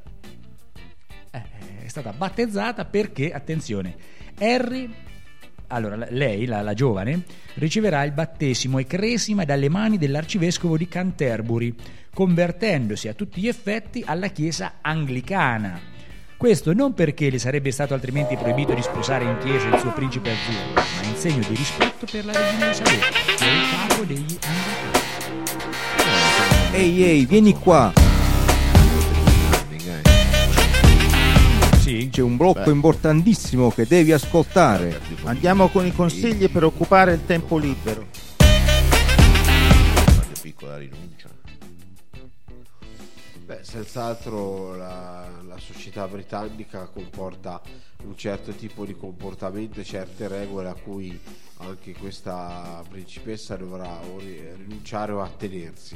È stata battezzata perché, attenzione, Harry, allora lei, la giovane, riceverà il battesimo e cresima dalle mani dell'arcivescovo di Canterbury, convertendosi a tutti gli effetti alla chiesa anglicana. Questo non perché le sarebbe stato altrimenti proibito di sposare in chiesa il suo principe azzurro, ma in segno di rispetto per la regina Elisabetta, che è il capo degli anglicani. Ehi, vieni qua. Sì? C'è un blocco importantissimo che devi ascoltare. Andiamo con i consigli per occupare il tempo libero. Qualche piccola rinuncia. Senz'altro la società britannica comporta un certo tipo di comportamento e certe regole a cui anche questa principessa dovrà rinunciare o attenersi.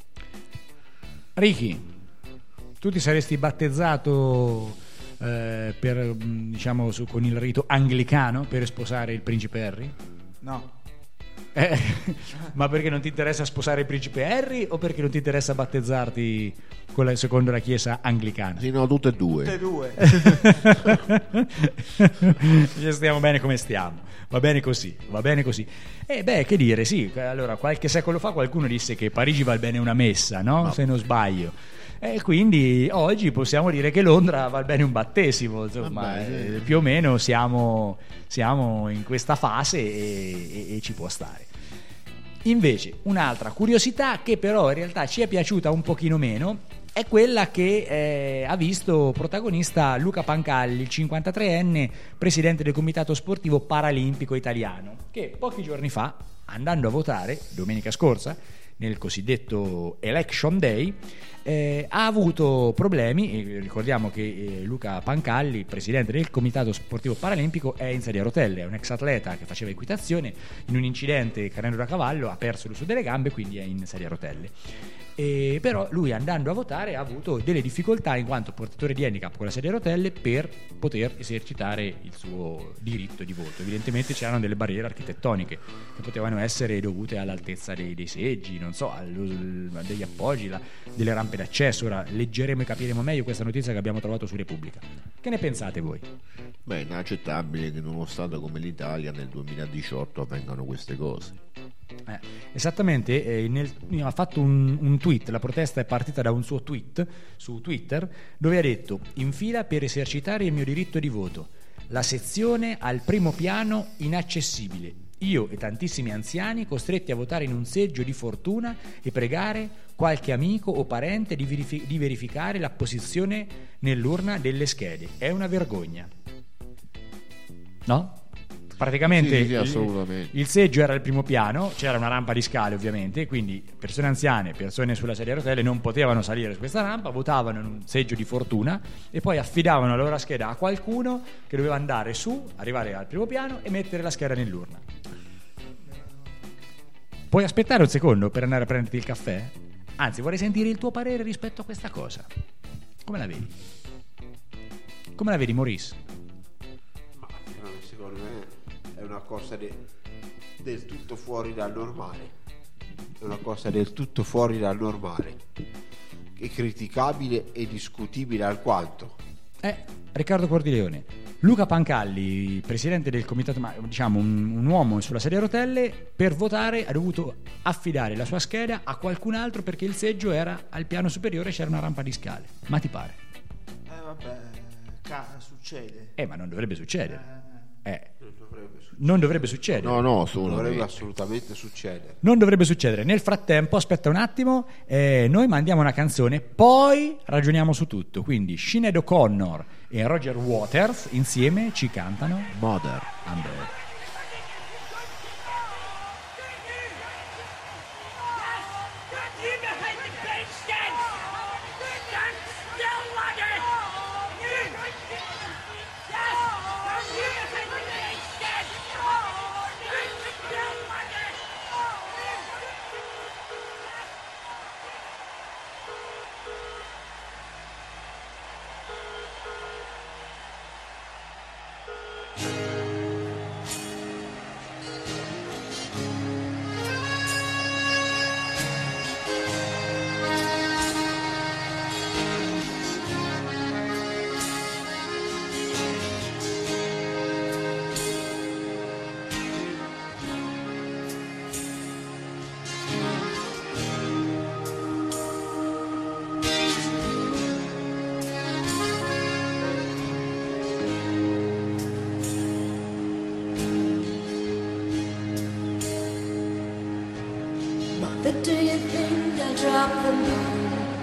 Ricky, tu ti saresti battezzato per, diciamo, con il rito anglicano per sposare il principe Harry? No. Ma perché non ti interessa sposare il principe Harry o perché non ti interessa battezzarti secondo la chiesa anglicana? Sì, no, tutte e due. Tutte e due. Ci stiamo bene come stiamo. Va bene così, va bene così. Che dire, sì, allora qualche secolo fa qualcuno disse che Parigi val bene una messa, no? Se non sbaglio. E quindi oggi possiamo dire che Londra val bene un battesimo, insomma, più o meno siamo in questa fase e ci può stare. Invece un'altra curiosità che però in realtà ci è piaciuta un pochino meno è quella che ha visto protagonista Luca Pancalli, il 53enne presidente del Comitato Sportivo Paralimpico Italiano, che pochi giorni fa, andando a votare domenica scorsa nel cosiddetto Election Day, ha avuto problemi. Ricordiamo che Luca Pancalli, presidente del Comitato Sportivo Paralimpico, è in sedia a rotelle, è un ex atleta che faceva equitazione, in un incidente cadendo da cavallo ha perso l'uso delle gambe, quindi è in sedia a rotelle. Però lui, andando a votare, ha avuto delle difficoltà in quanto portatore di handicap con la sedia a rotelle per poter esercitare il suo diritto di voto. Evidentemente c'erano delle barriere architettoniche che potevano essere dovute all'altezza dei seggi, non so, degli appoggi, delle rampe d'accesso. Ora leggeremo e capiremo meglio questa notizia che abbiamo trovato su Repubblica. Che ne pensate voi? Beh, è inaccettabile che in uno stato come l'Italia nel 2018 avvengano queste cose. Esattamente, ha fatto un tweet, la protesta è partita da un suo tweet su Twitter dove ha detto: in fila per esercitare il mio diritto di voto, la sezione al primo piano inaccessibile, io e tantissimi anziani costretti a votare in un seggio di fortuna e pregare qualche amico o parente di verificare la posizione nell'urna delle schede, è una vergogna, no? Praticamente sì, assolutamente. Il seggio era al primo piano, c'era una rampa di scale ovviamente, quindi persone anziane, persone sulla sedia a rotelle non potevano salire su questa rampa, votavano in un seggio di fortuna e poi affidavano la loro scheda a qualcuno che doveva andare su, arrivare al primo piano e mettere la scheda nell'urna. Puoi aspettare un secondo per andare a prenderti il caffè? Anzi, vorrei sentire il tuo parere rispetto a questa cosa. Come la vedi? Come la vedi, Maurice? Secondo me è una cosa del tutto fuori dal normale. È una cosa del tutto fuori dal normale, è criticabile e discutibile alquanto. Riccardo Cordileone, Luca Pancalli, presidente del comitato, diciamo un uomo sulla sedia a rotelle, per votare ha dovuto affidare la sua scheda a qualcun altro perché il seggio era al piano superiore, c'era una rampa di scale. Ma ti pare? Vabbè, succede. Ma non dovrebbe succedere. Non dovrebbe non dovrebbe succedere. No, dovrebbe assolutamente succedere. Non dovrebbe succedere. Nel frattempo, aspetta un attimo, noi mandiamo una canzone, poi ragioniamo su tutto. Quindi Sinead O'Connor e Roger Waters insieme ci cantano Mother Under. But do you think I'll drop the moon?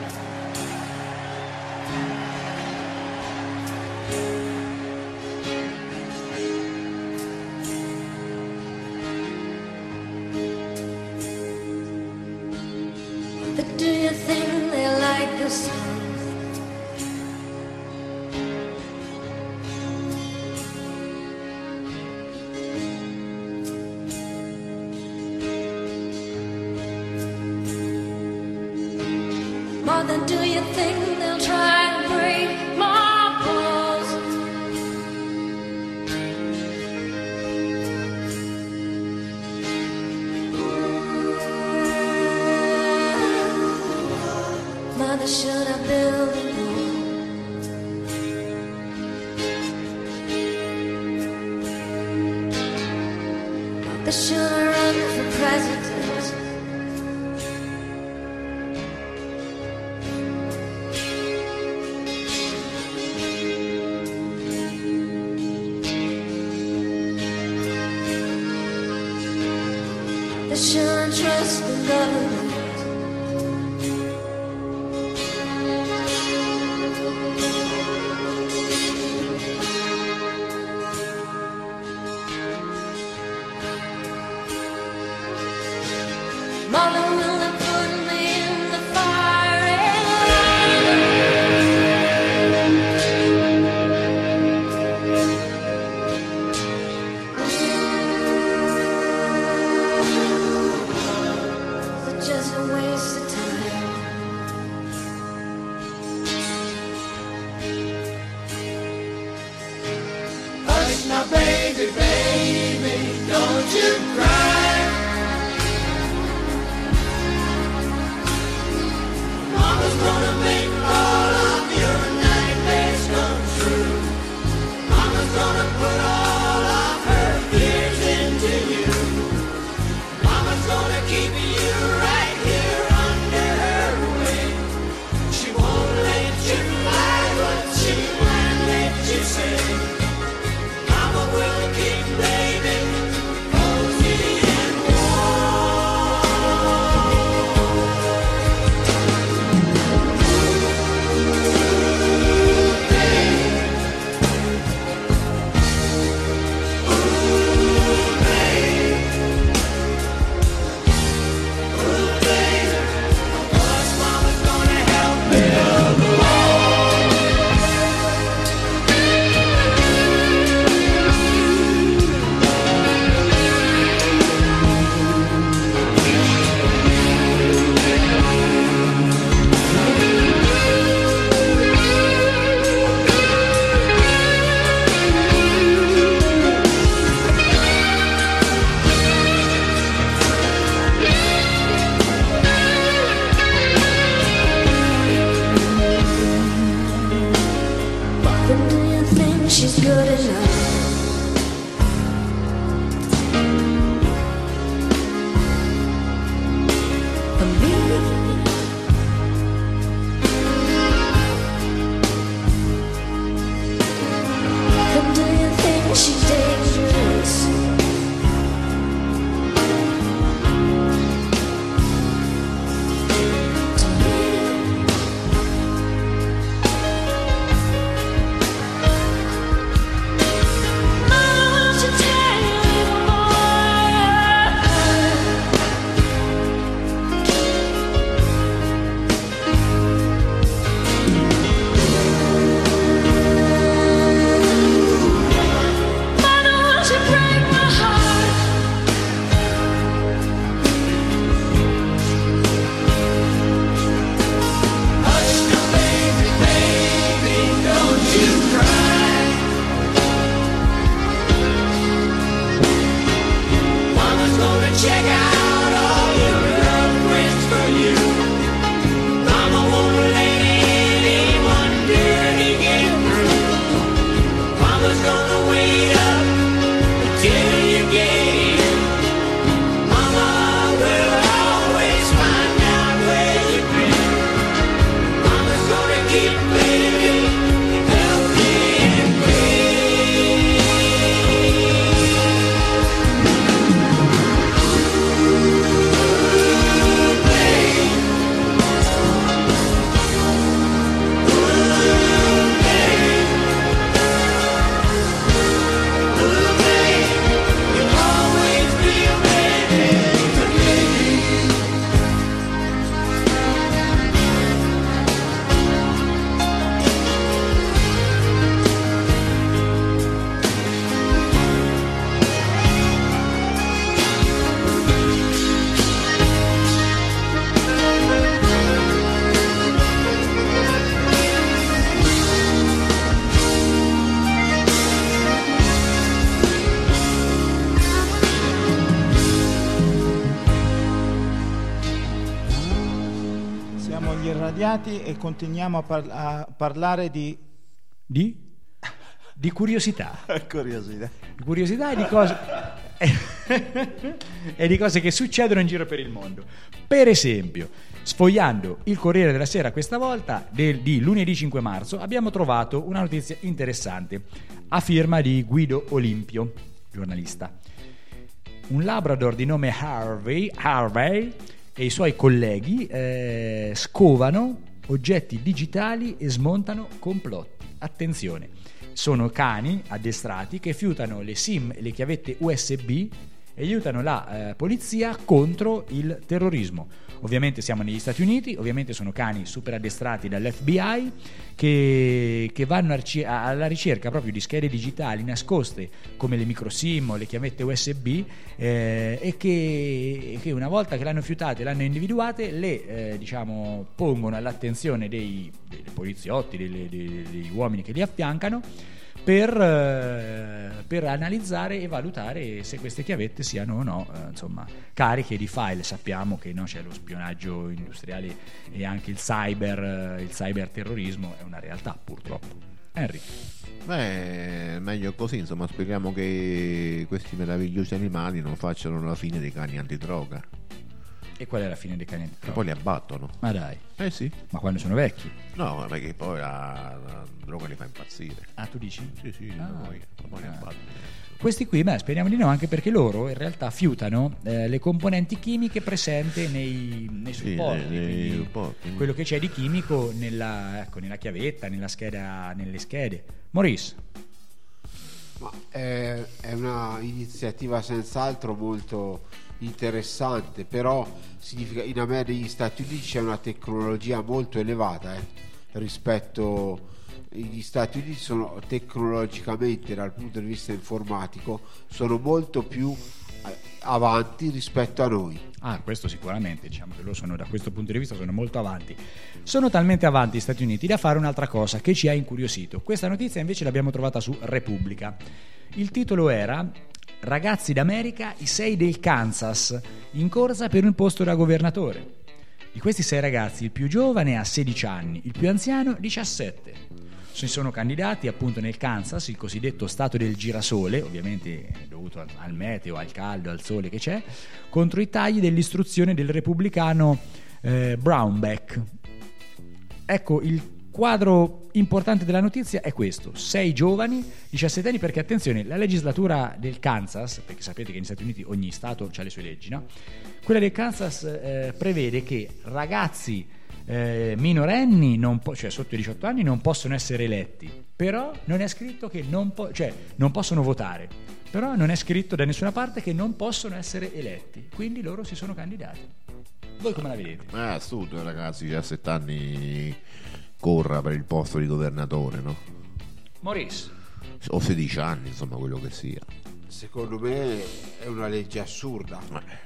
But do you think they like the sun? Mother, do you think they'll try and break my balls? Mother, should I build a wall? Mother, should I run for president? Should I trust the government? Mother, will they put me in the firing line? Just a waste of time. Hush now, baby, baby, don't you cry. Mama's gonna make all of your nightmares come true. Mama's gonna put all of her fears into you. Mama's gonna keep you right here under her wing. She won't let you fly, but she won't let you sing. Mama will keep baby cozy and warm. Siamo gli irradiati e continuiamo a parlare di curiosità. Curiosità. Di curiosità e di cose e di cose che succedono in giro per il mondo. Per esempio, sfogliando il Corriere della Sera questa volta di lunedì 5 marzo abbiamo trovato una notizia interessante a firma di Guido Olimpio, giornalista. Un Labrador di nome Harvey e i suoi colleghi scovano oggetti digitali e smontano complotti. Attenzione, sono cani addestrati che fiutano le SIM e le chiavette USB e aiutano la polizia contro il terrorismo. Ovviamente siamo negli Stati Uniti, ovviamente sono cani super addestrati dall'FBI che vanno alla ricerca proprio di schede digitali nascoste come le micro SIM o le chiavette USB e che una volta che l'hanno fiutate, l'hanno individuate, le pongono all'attenzione dei poliziotti, degli uomini che li affiancano per analizzare e valutare se queste chiavette siano o no cariche di file. Sappiamo che c'è lo spionaggio industriale e anche il cyberterrorismo è una realtà, purtroppo. Henry. Meglio così, insomma, speriamo che questi meravigliosi animali non facciano la fine dei cani antidroga. E qual è la fine dei cani antidroga? E poi li abbattono. Ma dai. Sì. Ma quando sono vecchi? No, perché poi la droga li fa impazzire. Ah, tu dici? Sì, poi li abbattono. Questi qui, speriamo di no, anche perché loro in realtà fiutano le componenti chimiche presenti nei supporti, quello che c'è di chimico nella chiavetta, nelle schede. Maurice. È una iniziativa senz'altro molto interessante, però significa in America, negli Stati Uniti c'è una tecnologia molto elevata rispetto. Gli Stati Uniti sono tecnologicamente, dal punto di vista informatico, sono molto più avanti rispetto a noi. Questo sicuramente, diciamo che loro sono, da questo punto di vista sono molto avanti. Sono talmente avanti gli Stati Uniti da fare un'altra cosa che ci ha incuriosito. Questa notizia invece l'abbiamo trovata su Repubblica. Il titolo era: ragazzi d'America, i 6 del Kansas in corsa per un posto da governatore. Di questi 6 ragazzi il più giovane ha 16 anni, il più anziano 17. Si sono candidati appunto nel Kansas, il cosiddetto stato del girasole, ovviamente dovuto al meteo, al caldo, al sole che c'è, contro i tagli dell'istruzione del repubblicano Brownback. Ecco, il quadro importante della notizia è questo: 6 giovani 17 anni, perché attenzione, la legislatura del Kansas, perché sapete che negli Stati Uniti ogni stato ha le sue leggi, no? Quella del Kansas prevede che ragazzi minorenni cioè sotto i 18 anni non possono essere eletti, però non è scritto che non possono votare, però non è scritto da nessuna parte che non possono essere eletti, quindi loro si sono candidati. Voi come la vedete? Assurdo, ragazzi, 17 anni corra per il posto di governatore, no? Maurice. O 16 anni, insomma, quello che sia. Secondo me è una legge assurda.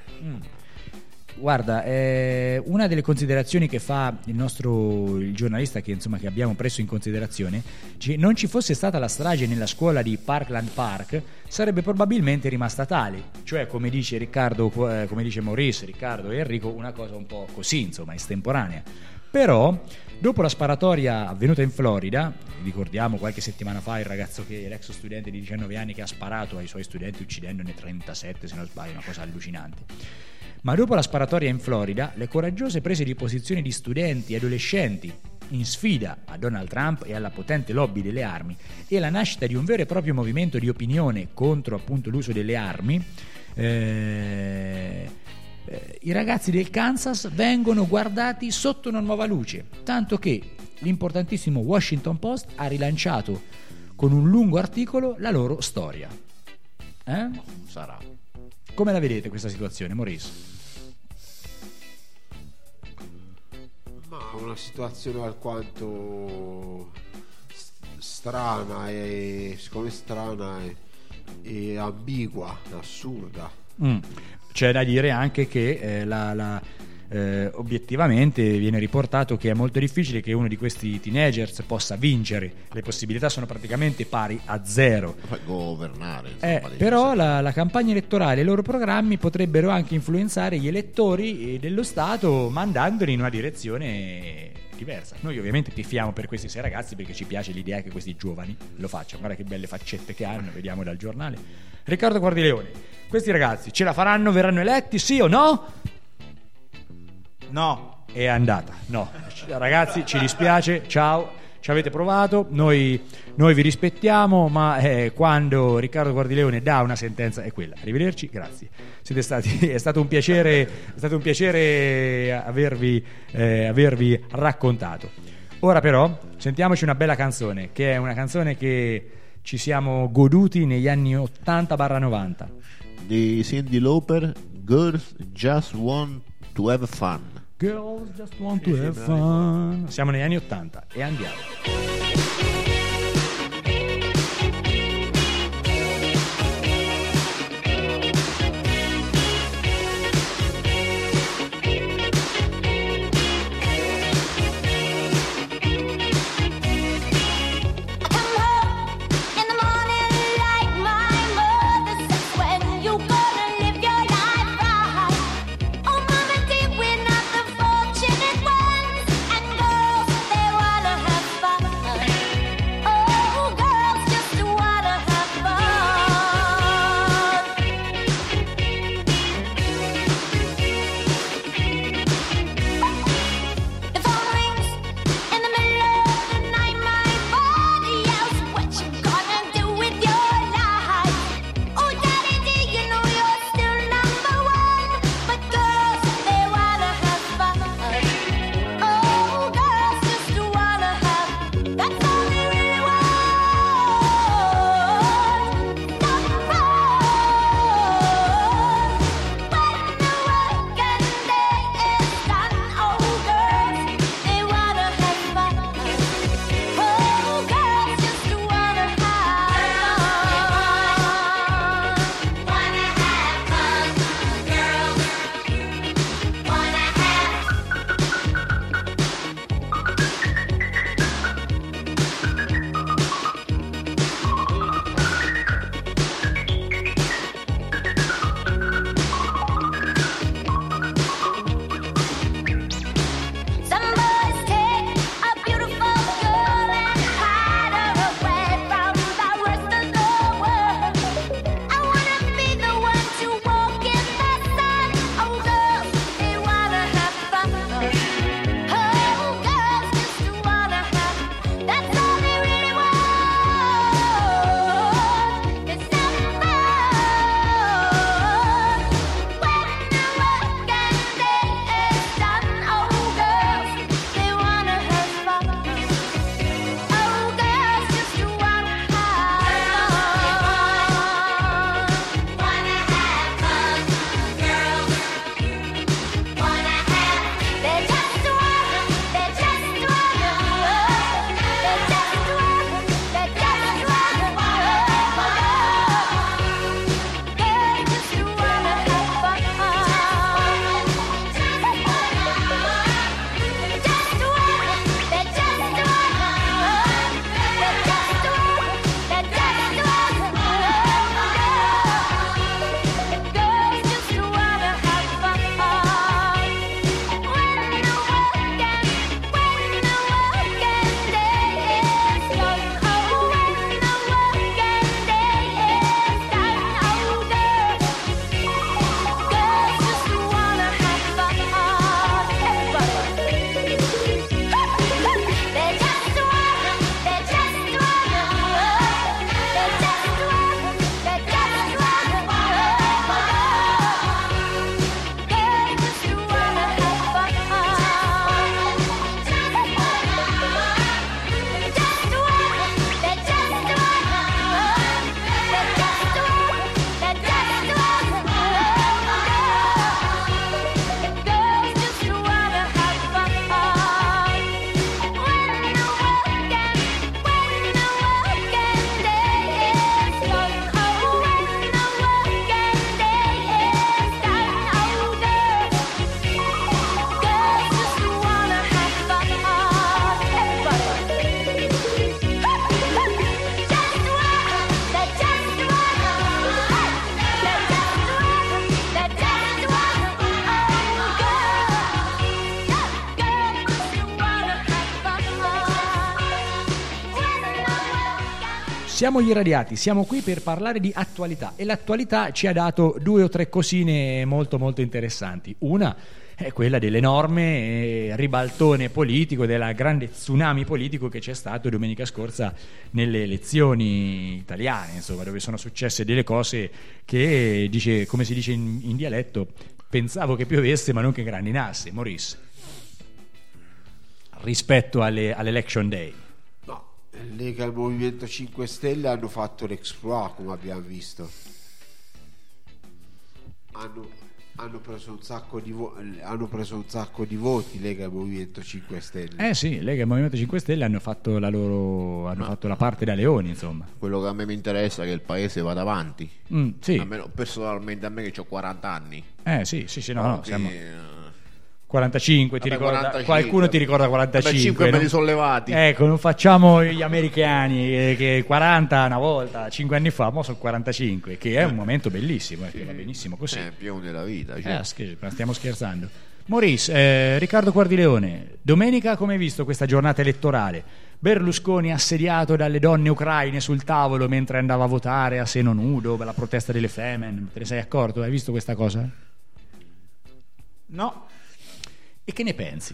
Guarda, una delle considerazioni che fa il giornalista che abbiamo preso in considerazione, non ci fosse stata la strage nella scuola di Parkland Park, sarebbe probabilmente rimasta tale. Cioè, come dice Riccardo, come dice Maurice, Riccardo e Enrico, una cosa un po' così, estemporanea. Però, dopo la sparatoria avvenuta in Florida, ricordiamo qualche settimana fa l'ex studente di 19 anni che ha sparato ai suoi studenti uccidendone 37, se non sbaglio, una cosa allucinante. Ma dopo la sparatoria in Florida, le coraggiose prese di posizione di studenti e adolescenti in sfida a Donald Trump e alla potente lobby delle armi e la nascita di un vero e proprio movimento di opinione contro appunto l'uso delle armi, i ragazzi del Kansas vengono guardati sotto una nuova luce, tanto che l'importantissimo Washington Post ha rilanciato con un lungo articolo la loro storia. Sarà. Come la vedete questa situazione, Maurice? Ma una situazione alquanto strana e ambigua, assurda. C'è da dire anche che obiettivamente viene riportato che è molto difficile che uno di questi teenagers possa vincere, le possibilità sono praticamente pari a zero. Governare, però la campagna elettorale e i loro programmi potrebbero anche influenzare gli elettori dello Stato, mandandoli in una direzione diversa. Noi ovviamente tifiamo per questi 6 ragazzi perché ci piace l'idea che questi giovani lo facciano. Guarda che belle faccette che hanno, vediamo dal giornale. Riccardo Guardileone, questi ragazzi ce la faranno, verranno eletti, sì o no? No. È andata, no. Ragazzi, ci dispiace, ciao, ci avete provato, noi vi rispettiamo, ma quando Riccardo Guardileone dà una sentenza è quella. Arrivederci, grazie. Siete stati, è stato un piacere avervi raccontato. Ora però sentiamoci una bella canzone, che è una canzone che ci siamo goduti negli anni 80-90 di Cyndi Lauper, Girls Just Want to Have Fun. Girls Just Want to Have Fun. Siamo negli anni 80 e andiamo. Fortunate ones and girls, they wanna have fun. Siamo gli irradiati, siamo qui per parlare di attualità e l'attualità ci ha dato 2 o 3 cosine molto molto interessanti. Una è quella dell'enorme ribaltone politico, della grande tsunami politico che c'è stato domenica scorsa nelle elezioni italiane, insomma, dove sono successe delle cose che, dice, come si dice in dialetto, pensavo che piovesse ma non che grandinasse. Maurice, rispetto all'election day. Lega e il Movimento 5 Stelle hanno fatto l'exploit, come abbiamo visto. Hanno preso un sacco di voti Lega e Movimento 5 Stelle. Sì, Lega e Movimento 5 Stelle hanno fatto fatto la parte da leoni, insomma. Quello che a me mi interessa è che il paese vada avanti. Sì. Almeno personalmente a me che ho 40 anni. Sì, no, siamo 45, ti ricorda, 45. Qualcuno ti ricorda 45. 5 belli sollevati. Ecco, non facciamo gli americani che 40 una volta, 5 anni fa, mo sono 45, che è un momento bellissimo, che va benissimo così. È più della vita. Cioè. Stiamo scherzando. Maurice, Riccardo Guardileone, domenica come hai visto questa giornata elettorale? Berlusconi assediato dalle donne ucraine sul tavolo mentre andava a votare a seno nudo per la protesta delle Femen, te ne sei accorto? Hai visto questa cosa? No. E che ne pensi?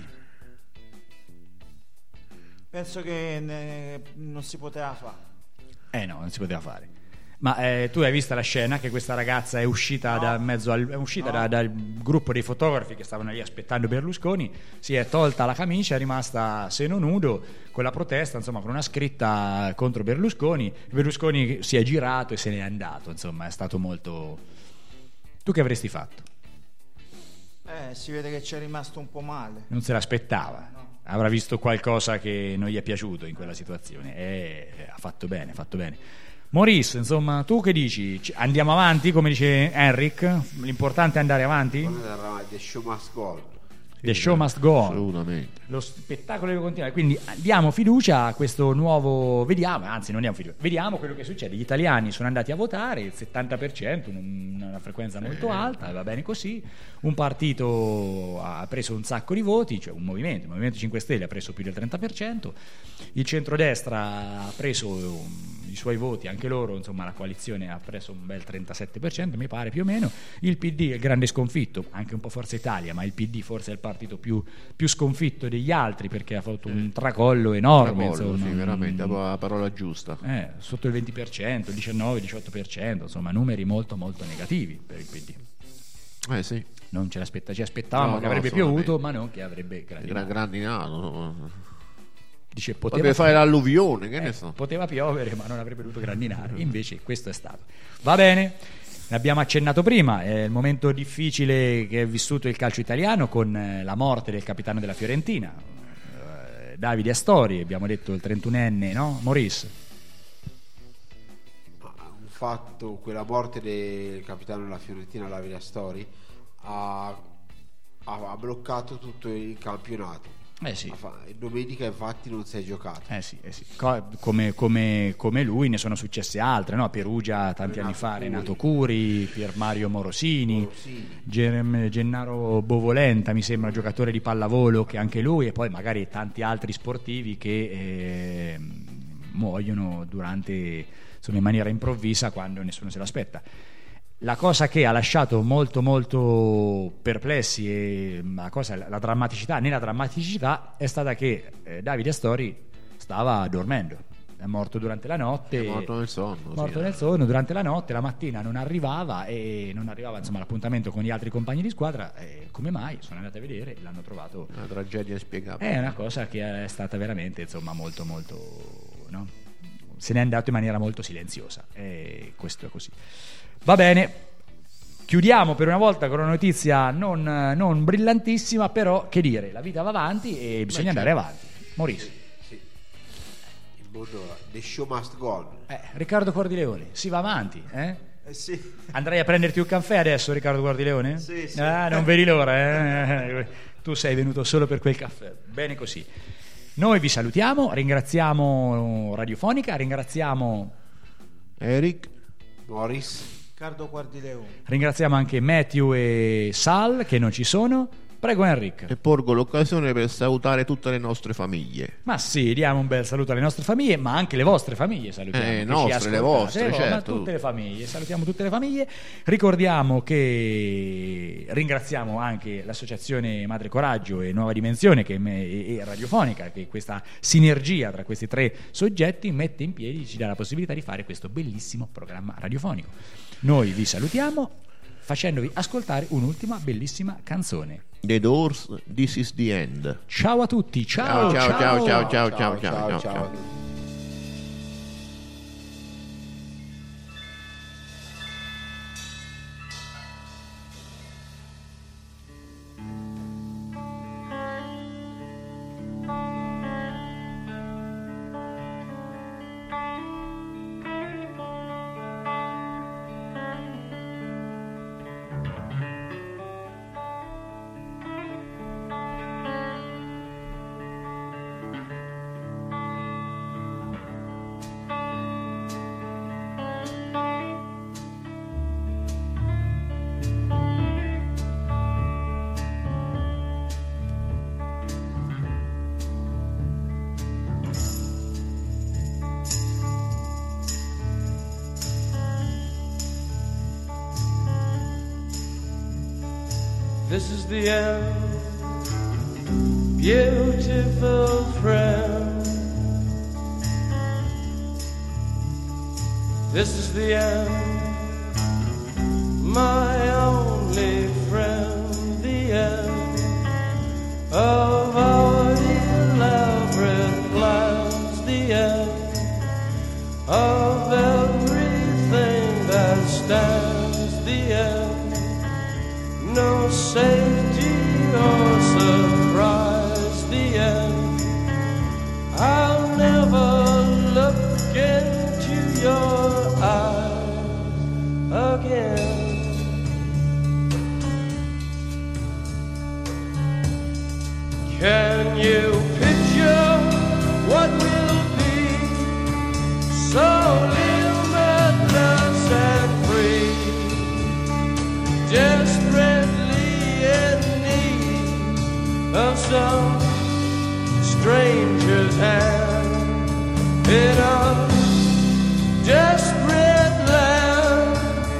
Penso che non si poteva fare. No, non si poteva fare. Ma tu hai visto la scena che questa ragazza è uscita dal gruppo dei fotografi che stavano lì aspettando Berlusconi, si è tolta la camicia, è rimasta a seno nudo con la protesta, insomma, con una scritta contro Berlusconi. Berlusconi si è girato e se n'è andato, insomma, è stato molto... Tu che avresti fatto? Si vede che ci è rimasto un po' male. Non se l'aspettava, no. Avrà visto qualcosa che non gli è piaciuto in quella situazione. Ha fatto bene. Maurice, insomma, tu che dici? Andiamo avanti, come dice Henrik? L'importante è andare avanti? The show must go on. The show must go on. Assolutamente. Lo spettacolo deve continuare. Quindi diamo fiducia a questo nuovo. Vediamo quello che succede. Gli italiani sono andati a votare, il 70%, una frequenza molto alta, va bene così. Un partito ha preso un sacco di voti, cioè il Movimento 5 Stelle ha preso più del 30%, il centrodestra ha preso i suoi voti, anche loro, insomma, la coalizione ha preso un bel 37%, mi pare, più o meno. Il PD è il grande sconfitto, anche un po' Forza Italia, ma il PD forse è il partito più sconfitto degli altri, perché ha fatto un tracollo enorme, insomma, sì, veramente, la parola giusta. Sotto il 20%, il 19-18%, insomma, numeri molto molto negativi per il PD. Sì. Non ci aspettavamo che avrebbe piovuto, ma non che avrebbe grandinato. Dice, poteva fare l'alluvione, che ne so. Poteva piovere, ma non avrebbe dovuto grandinare. Invece questo è stato. Va bene, ne abbiamo accennato prima, è il momento difficile che è vissuto il calcio italiano con la morte del capitano della Fiorentina, Davide Astori, abbiamo detto il 31enne, no? Maurice? Un fatto, quella morte del capitano della Fiorentina, Davide Astori, ha bloccato tutto il campionato. Sì. Domenica infatti non si è giocato. Sì. Come lui ne sono successe altre, no? A Perugia tanti anni fa Renato Curi, Pier Mario Morosini. Gennaro Bovolenta, mi sembra, giocatore di pallavolo, che anche lui, e poi magari tanti altri sportivi che muoiono durante, insomma, in maniera improvvisa, quando nessuno se l'aspetta. La cosa che ha lasciato molto molto perplessi e la drammaticità nella drammaticità è stata che Davide Astori stava dormendo, è morto durante la notte, è morto nel sonno durante la notte, la mattina non arrivava insomma l'appuntamento con gli altri compagni di squadra, come mai? Sono andati a vedere, l'hanno trovato, una tragedia inspiegabile, è una cosa che è stata veramente, insomma, molto molto, no? Se n'è andato in maniera molto silenziosa, e questo è così. Va bene, chiudiamo per una volta con una notizia non brillantissima, però che dire, la vita va avanti e bisogna andare avanti. Maurice. Sì. Il mondo, the show must go on. Riccardo Guardileone, si va avanti, sì. Andrai a prenderti un caffè adesso, Riccardo Guardileone? Sì. Non vedi l'ora, Tu sei venuto solo per quel caffè, bene così. Noi vi salutiamo, ringraziamo Radiofonica, ringraziamo Eric, Maurice, Riccardo Guardileone. Ringraziamo anche Matthew e Sal, che non ci sono. Prego Enric. E porgo l'occasione per salutare tutte le nostre famiglie. Ma sì, diamo un bel saluto alle nostre famiglie, ma anche le vostre famiglie salutiamo. che ci Nostre, le ascoltate, vostre, ma certo. tutte le famiglie, salutiamo tutte le famiglie. Ricordiamo che ringraziamo anche l'associazione Madre Coraggio e Nuova Dimensione e Radiofonica, che questa sinergia tra questi tre soggetti mette in piedi, ci dà la possibilità di fare questo bellissimo programma radiofonico. Noi vi salutiamo facendovi ascoltare un'ultima bellissima canzone. The Doors, This is the End. Ciao a tutti, Ciao, ciao, ciao, ciao, ciao, ciao, ciao, ciao. This is the end, beautiful friend. This is the end, my only friend. The end of our elaborate plans. The end of everything that stands. The end. No safety or surprise, the end. I'll never look into your eyes again. Can you picture what will be so limitless and free? Desperately in need of some stranger's hand in a desperate land.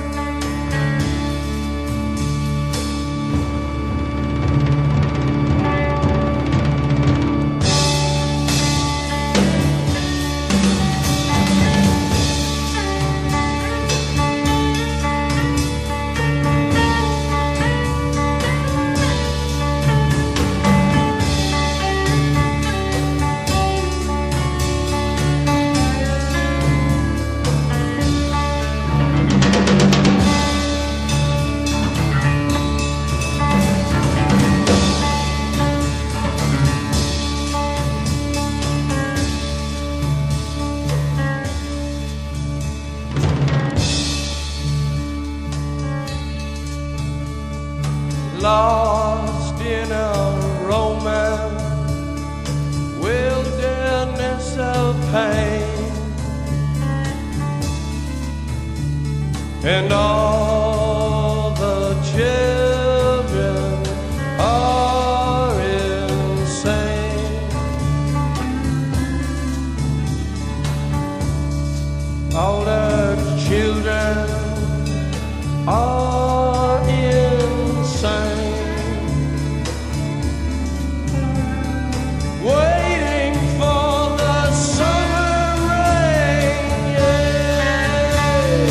Lost in a romance, wilderness of pain, and all the children are insane. All the children are insane. Waiting for the summer rain, yeah.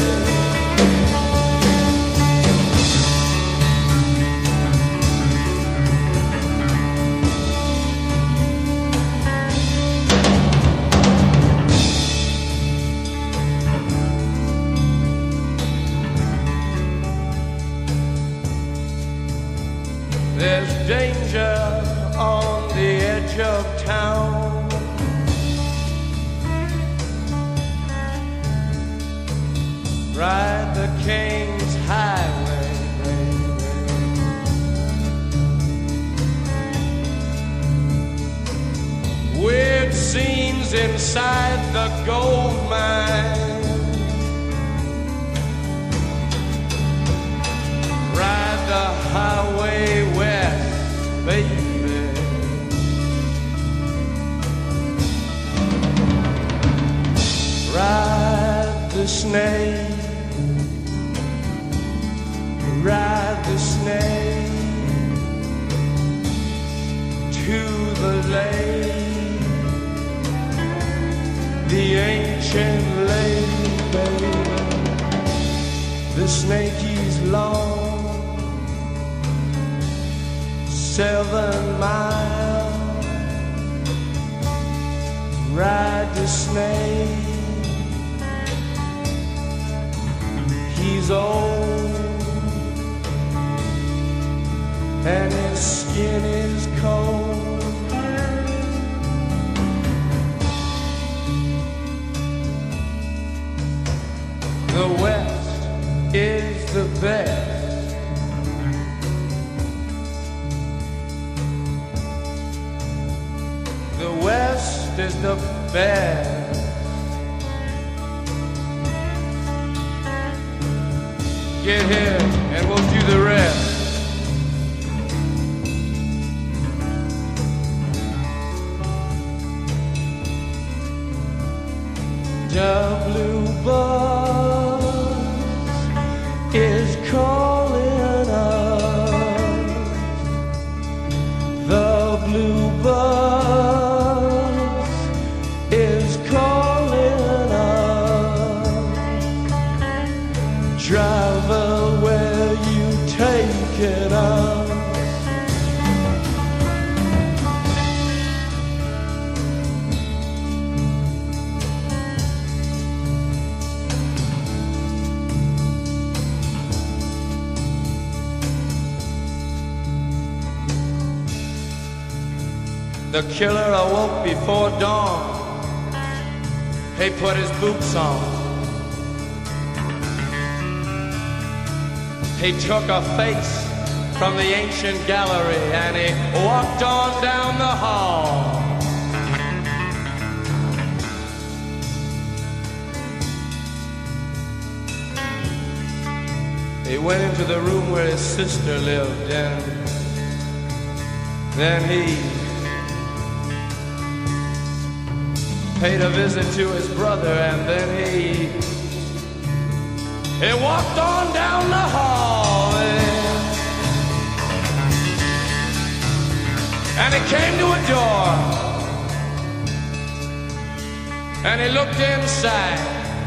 There's danger on the edge of town. Ride the King's Highway, baby. Weird scenes inside the gold mine. Ride the highway west baby. Ride the snake, ride the snake to the lake, the ancient lake, baby. The snake is long, 7 miles. Ride the snake. He's old and his skin is cold. The West is the best. The West is the best. Get here and we'll do the rest. The blue bus is calling us. The blue bus is calling us. Driver, where you taking us? The killer awoke before dawn. He put his boots on. He took a face from the ancient gallery and he walked on down the hall. He went into the room where his sister lived, and then he paid a visit to his brother, and then he walked on down the hall, and he came to a door, and he looked inside.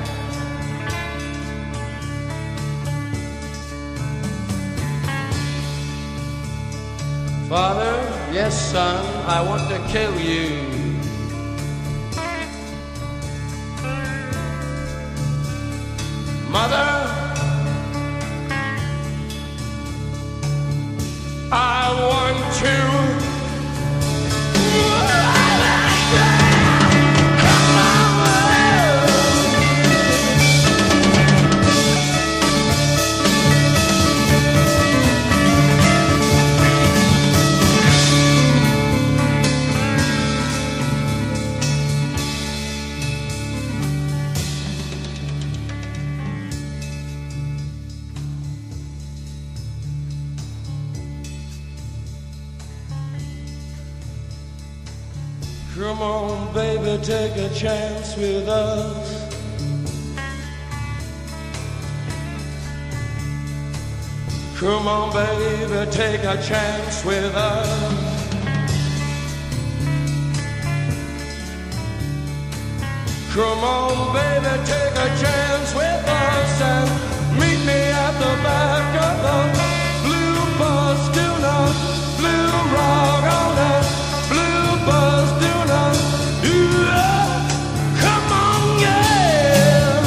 Father, yes son, I want to kill you. Mother, I want to. Come on, baby, take a chance with us. Come on, baby, take a chance with us. Come on, baby, take a chance with us and meet me at the back of the blue bus. Do not blue rock on that blue bus. Do not do that. Come on, yeah.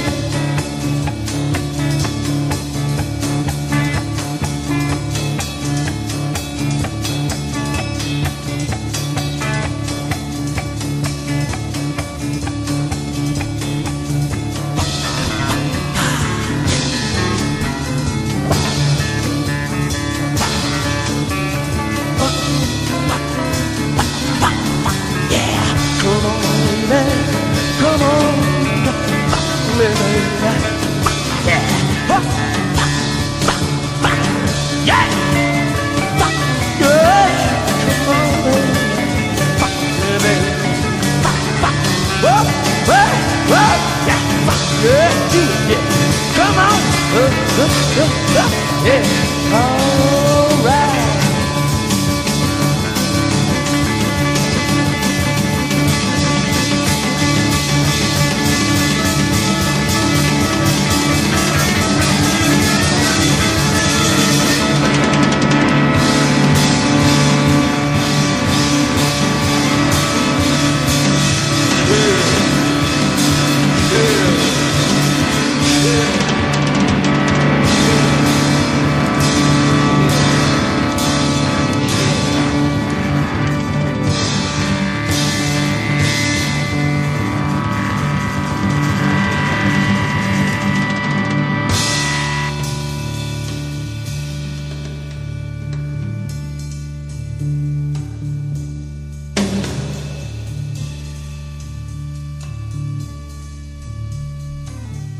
Come on, baby. Yeah. Yeah. Good.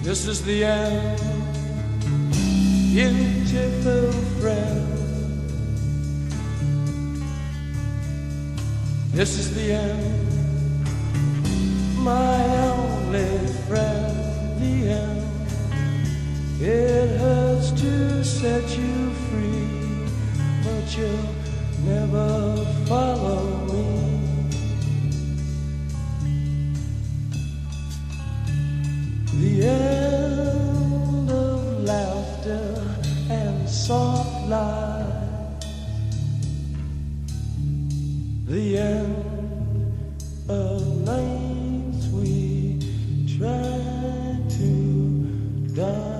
This is the end, beautiful friend. This is the end, my only friend. The end. It hurts to set you free, but you'll never follow me. The end of laughter and soft lies. The end of nights we try to die.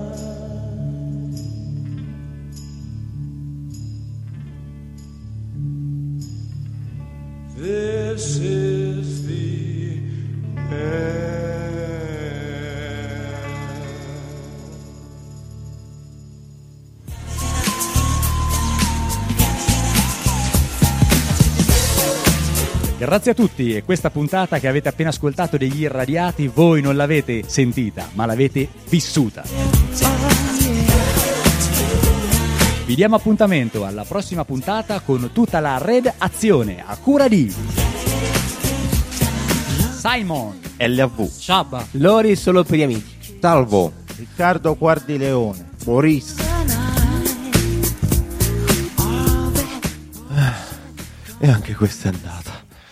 This is the end. Grazie a tutti, e questa puntata che avete appena ascoltato degli Irradiati voi non l'avete sentita, ma l'avete vissuta. Vi diamo appuntamento alla prossima puntata con tutta la redazione a cura di Simon, LV, Sciabba, Lori solo per gli amici, Salvo, Riccardo Guardileone, Maurice. e anche questa è andata.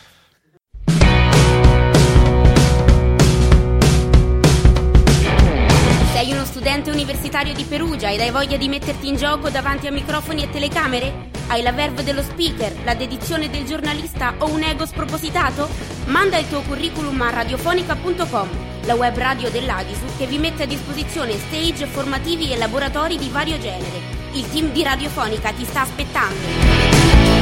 Sei uno studente universitario di Perugia ed hai voglia di metterti in gioco davanti a microfoni e telecamere? Hai la verve dello speaker, la dedizione del giornalista o un ego spropositato? Manda il tuo curriculum a radiofonica.com, la web radio dell'Adisu che vi mette a disposizione stage formativi e laboratori di vario genere. Il team di Radiofonica ti sta aspettando.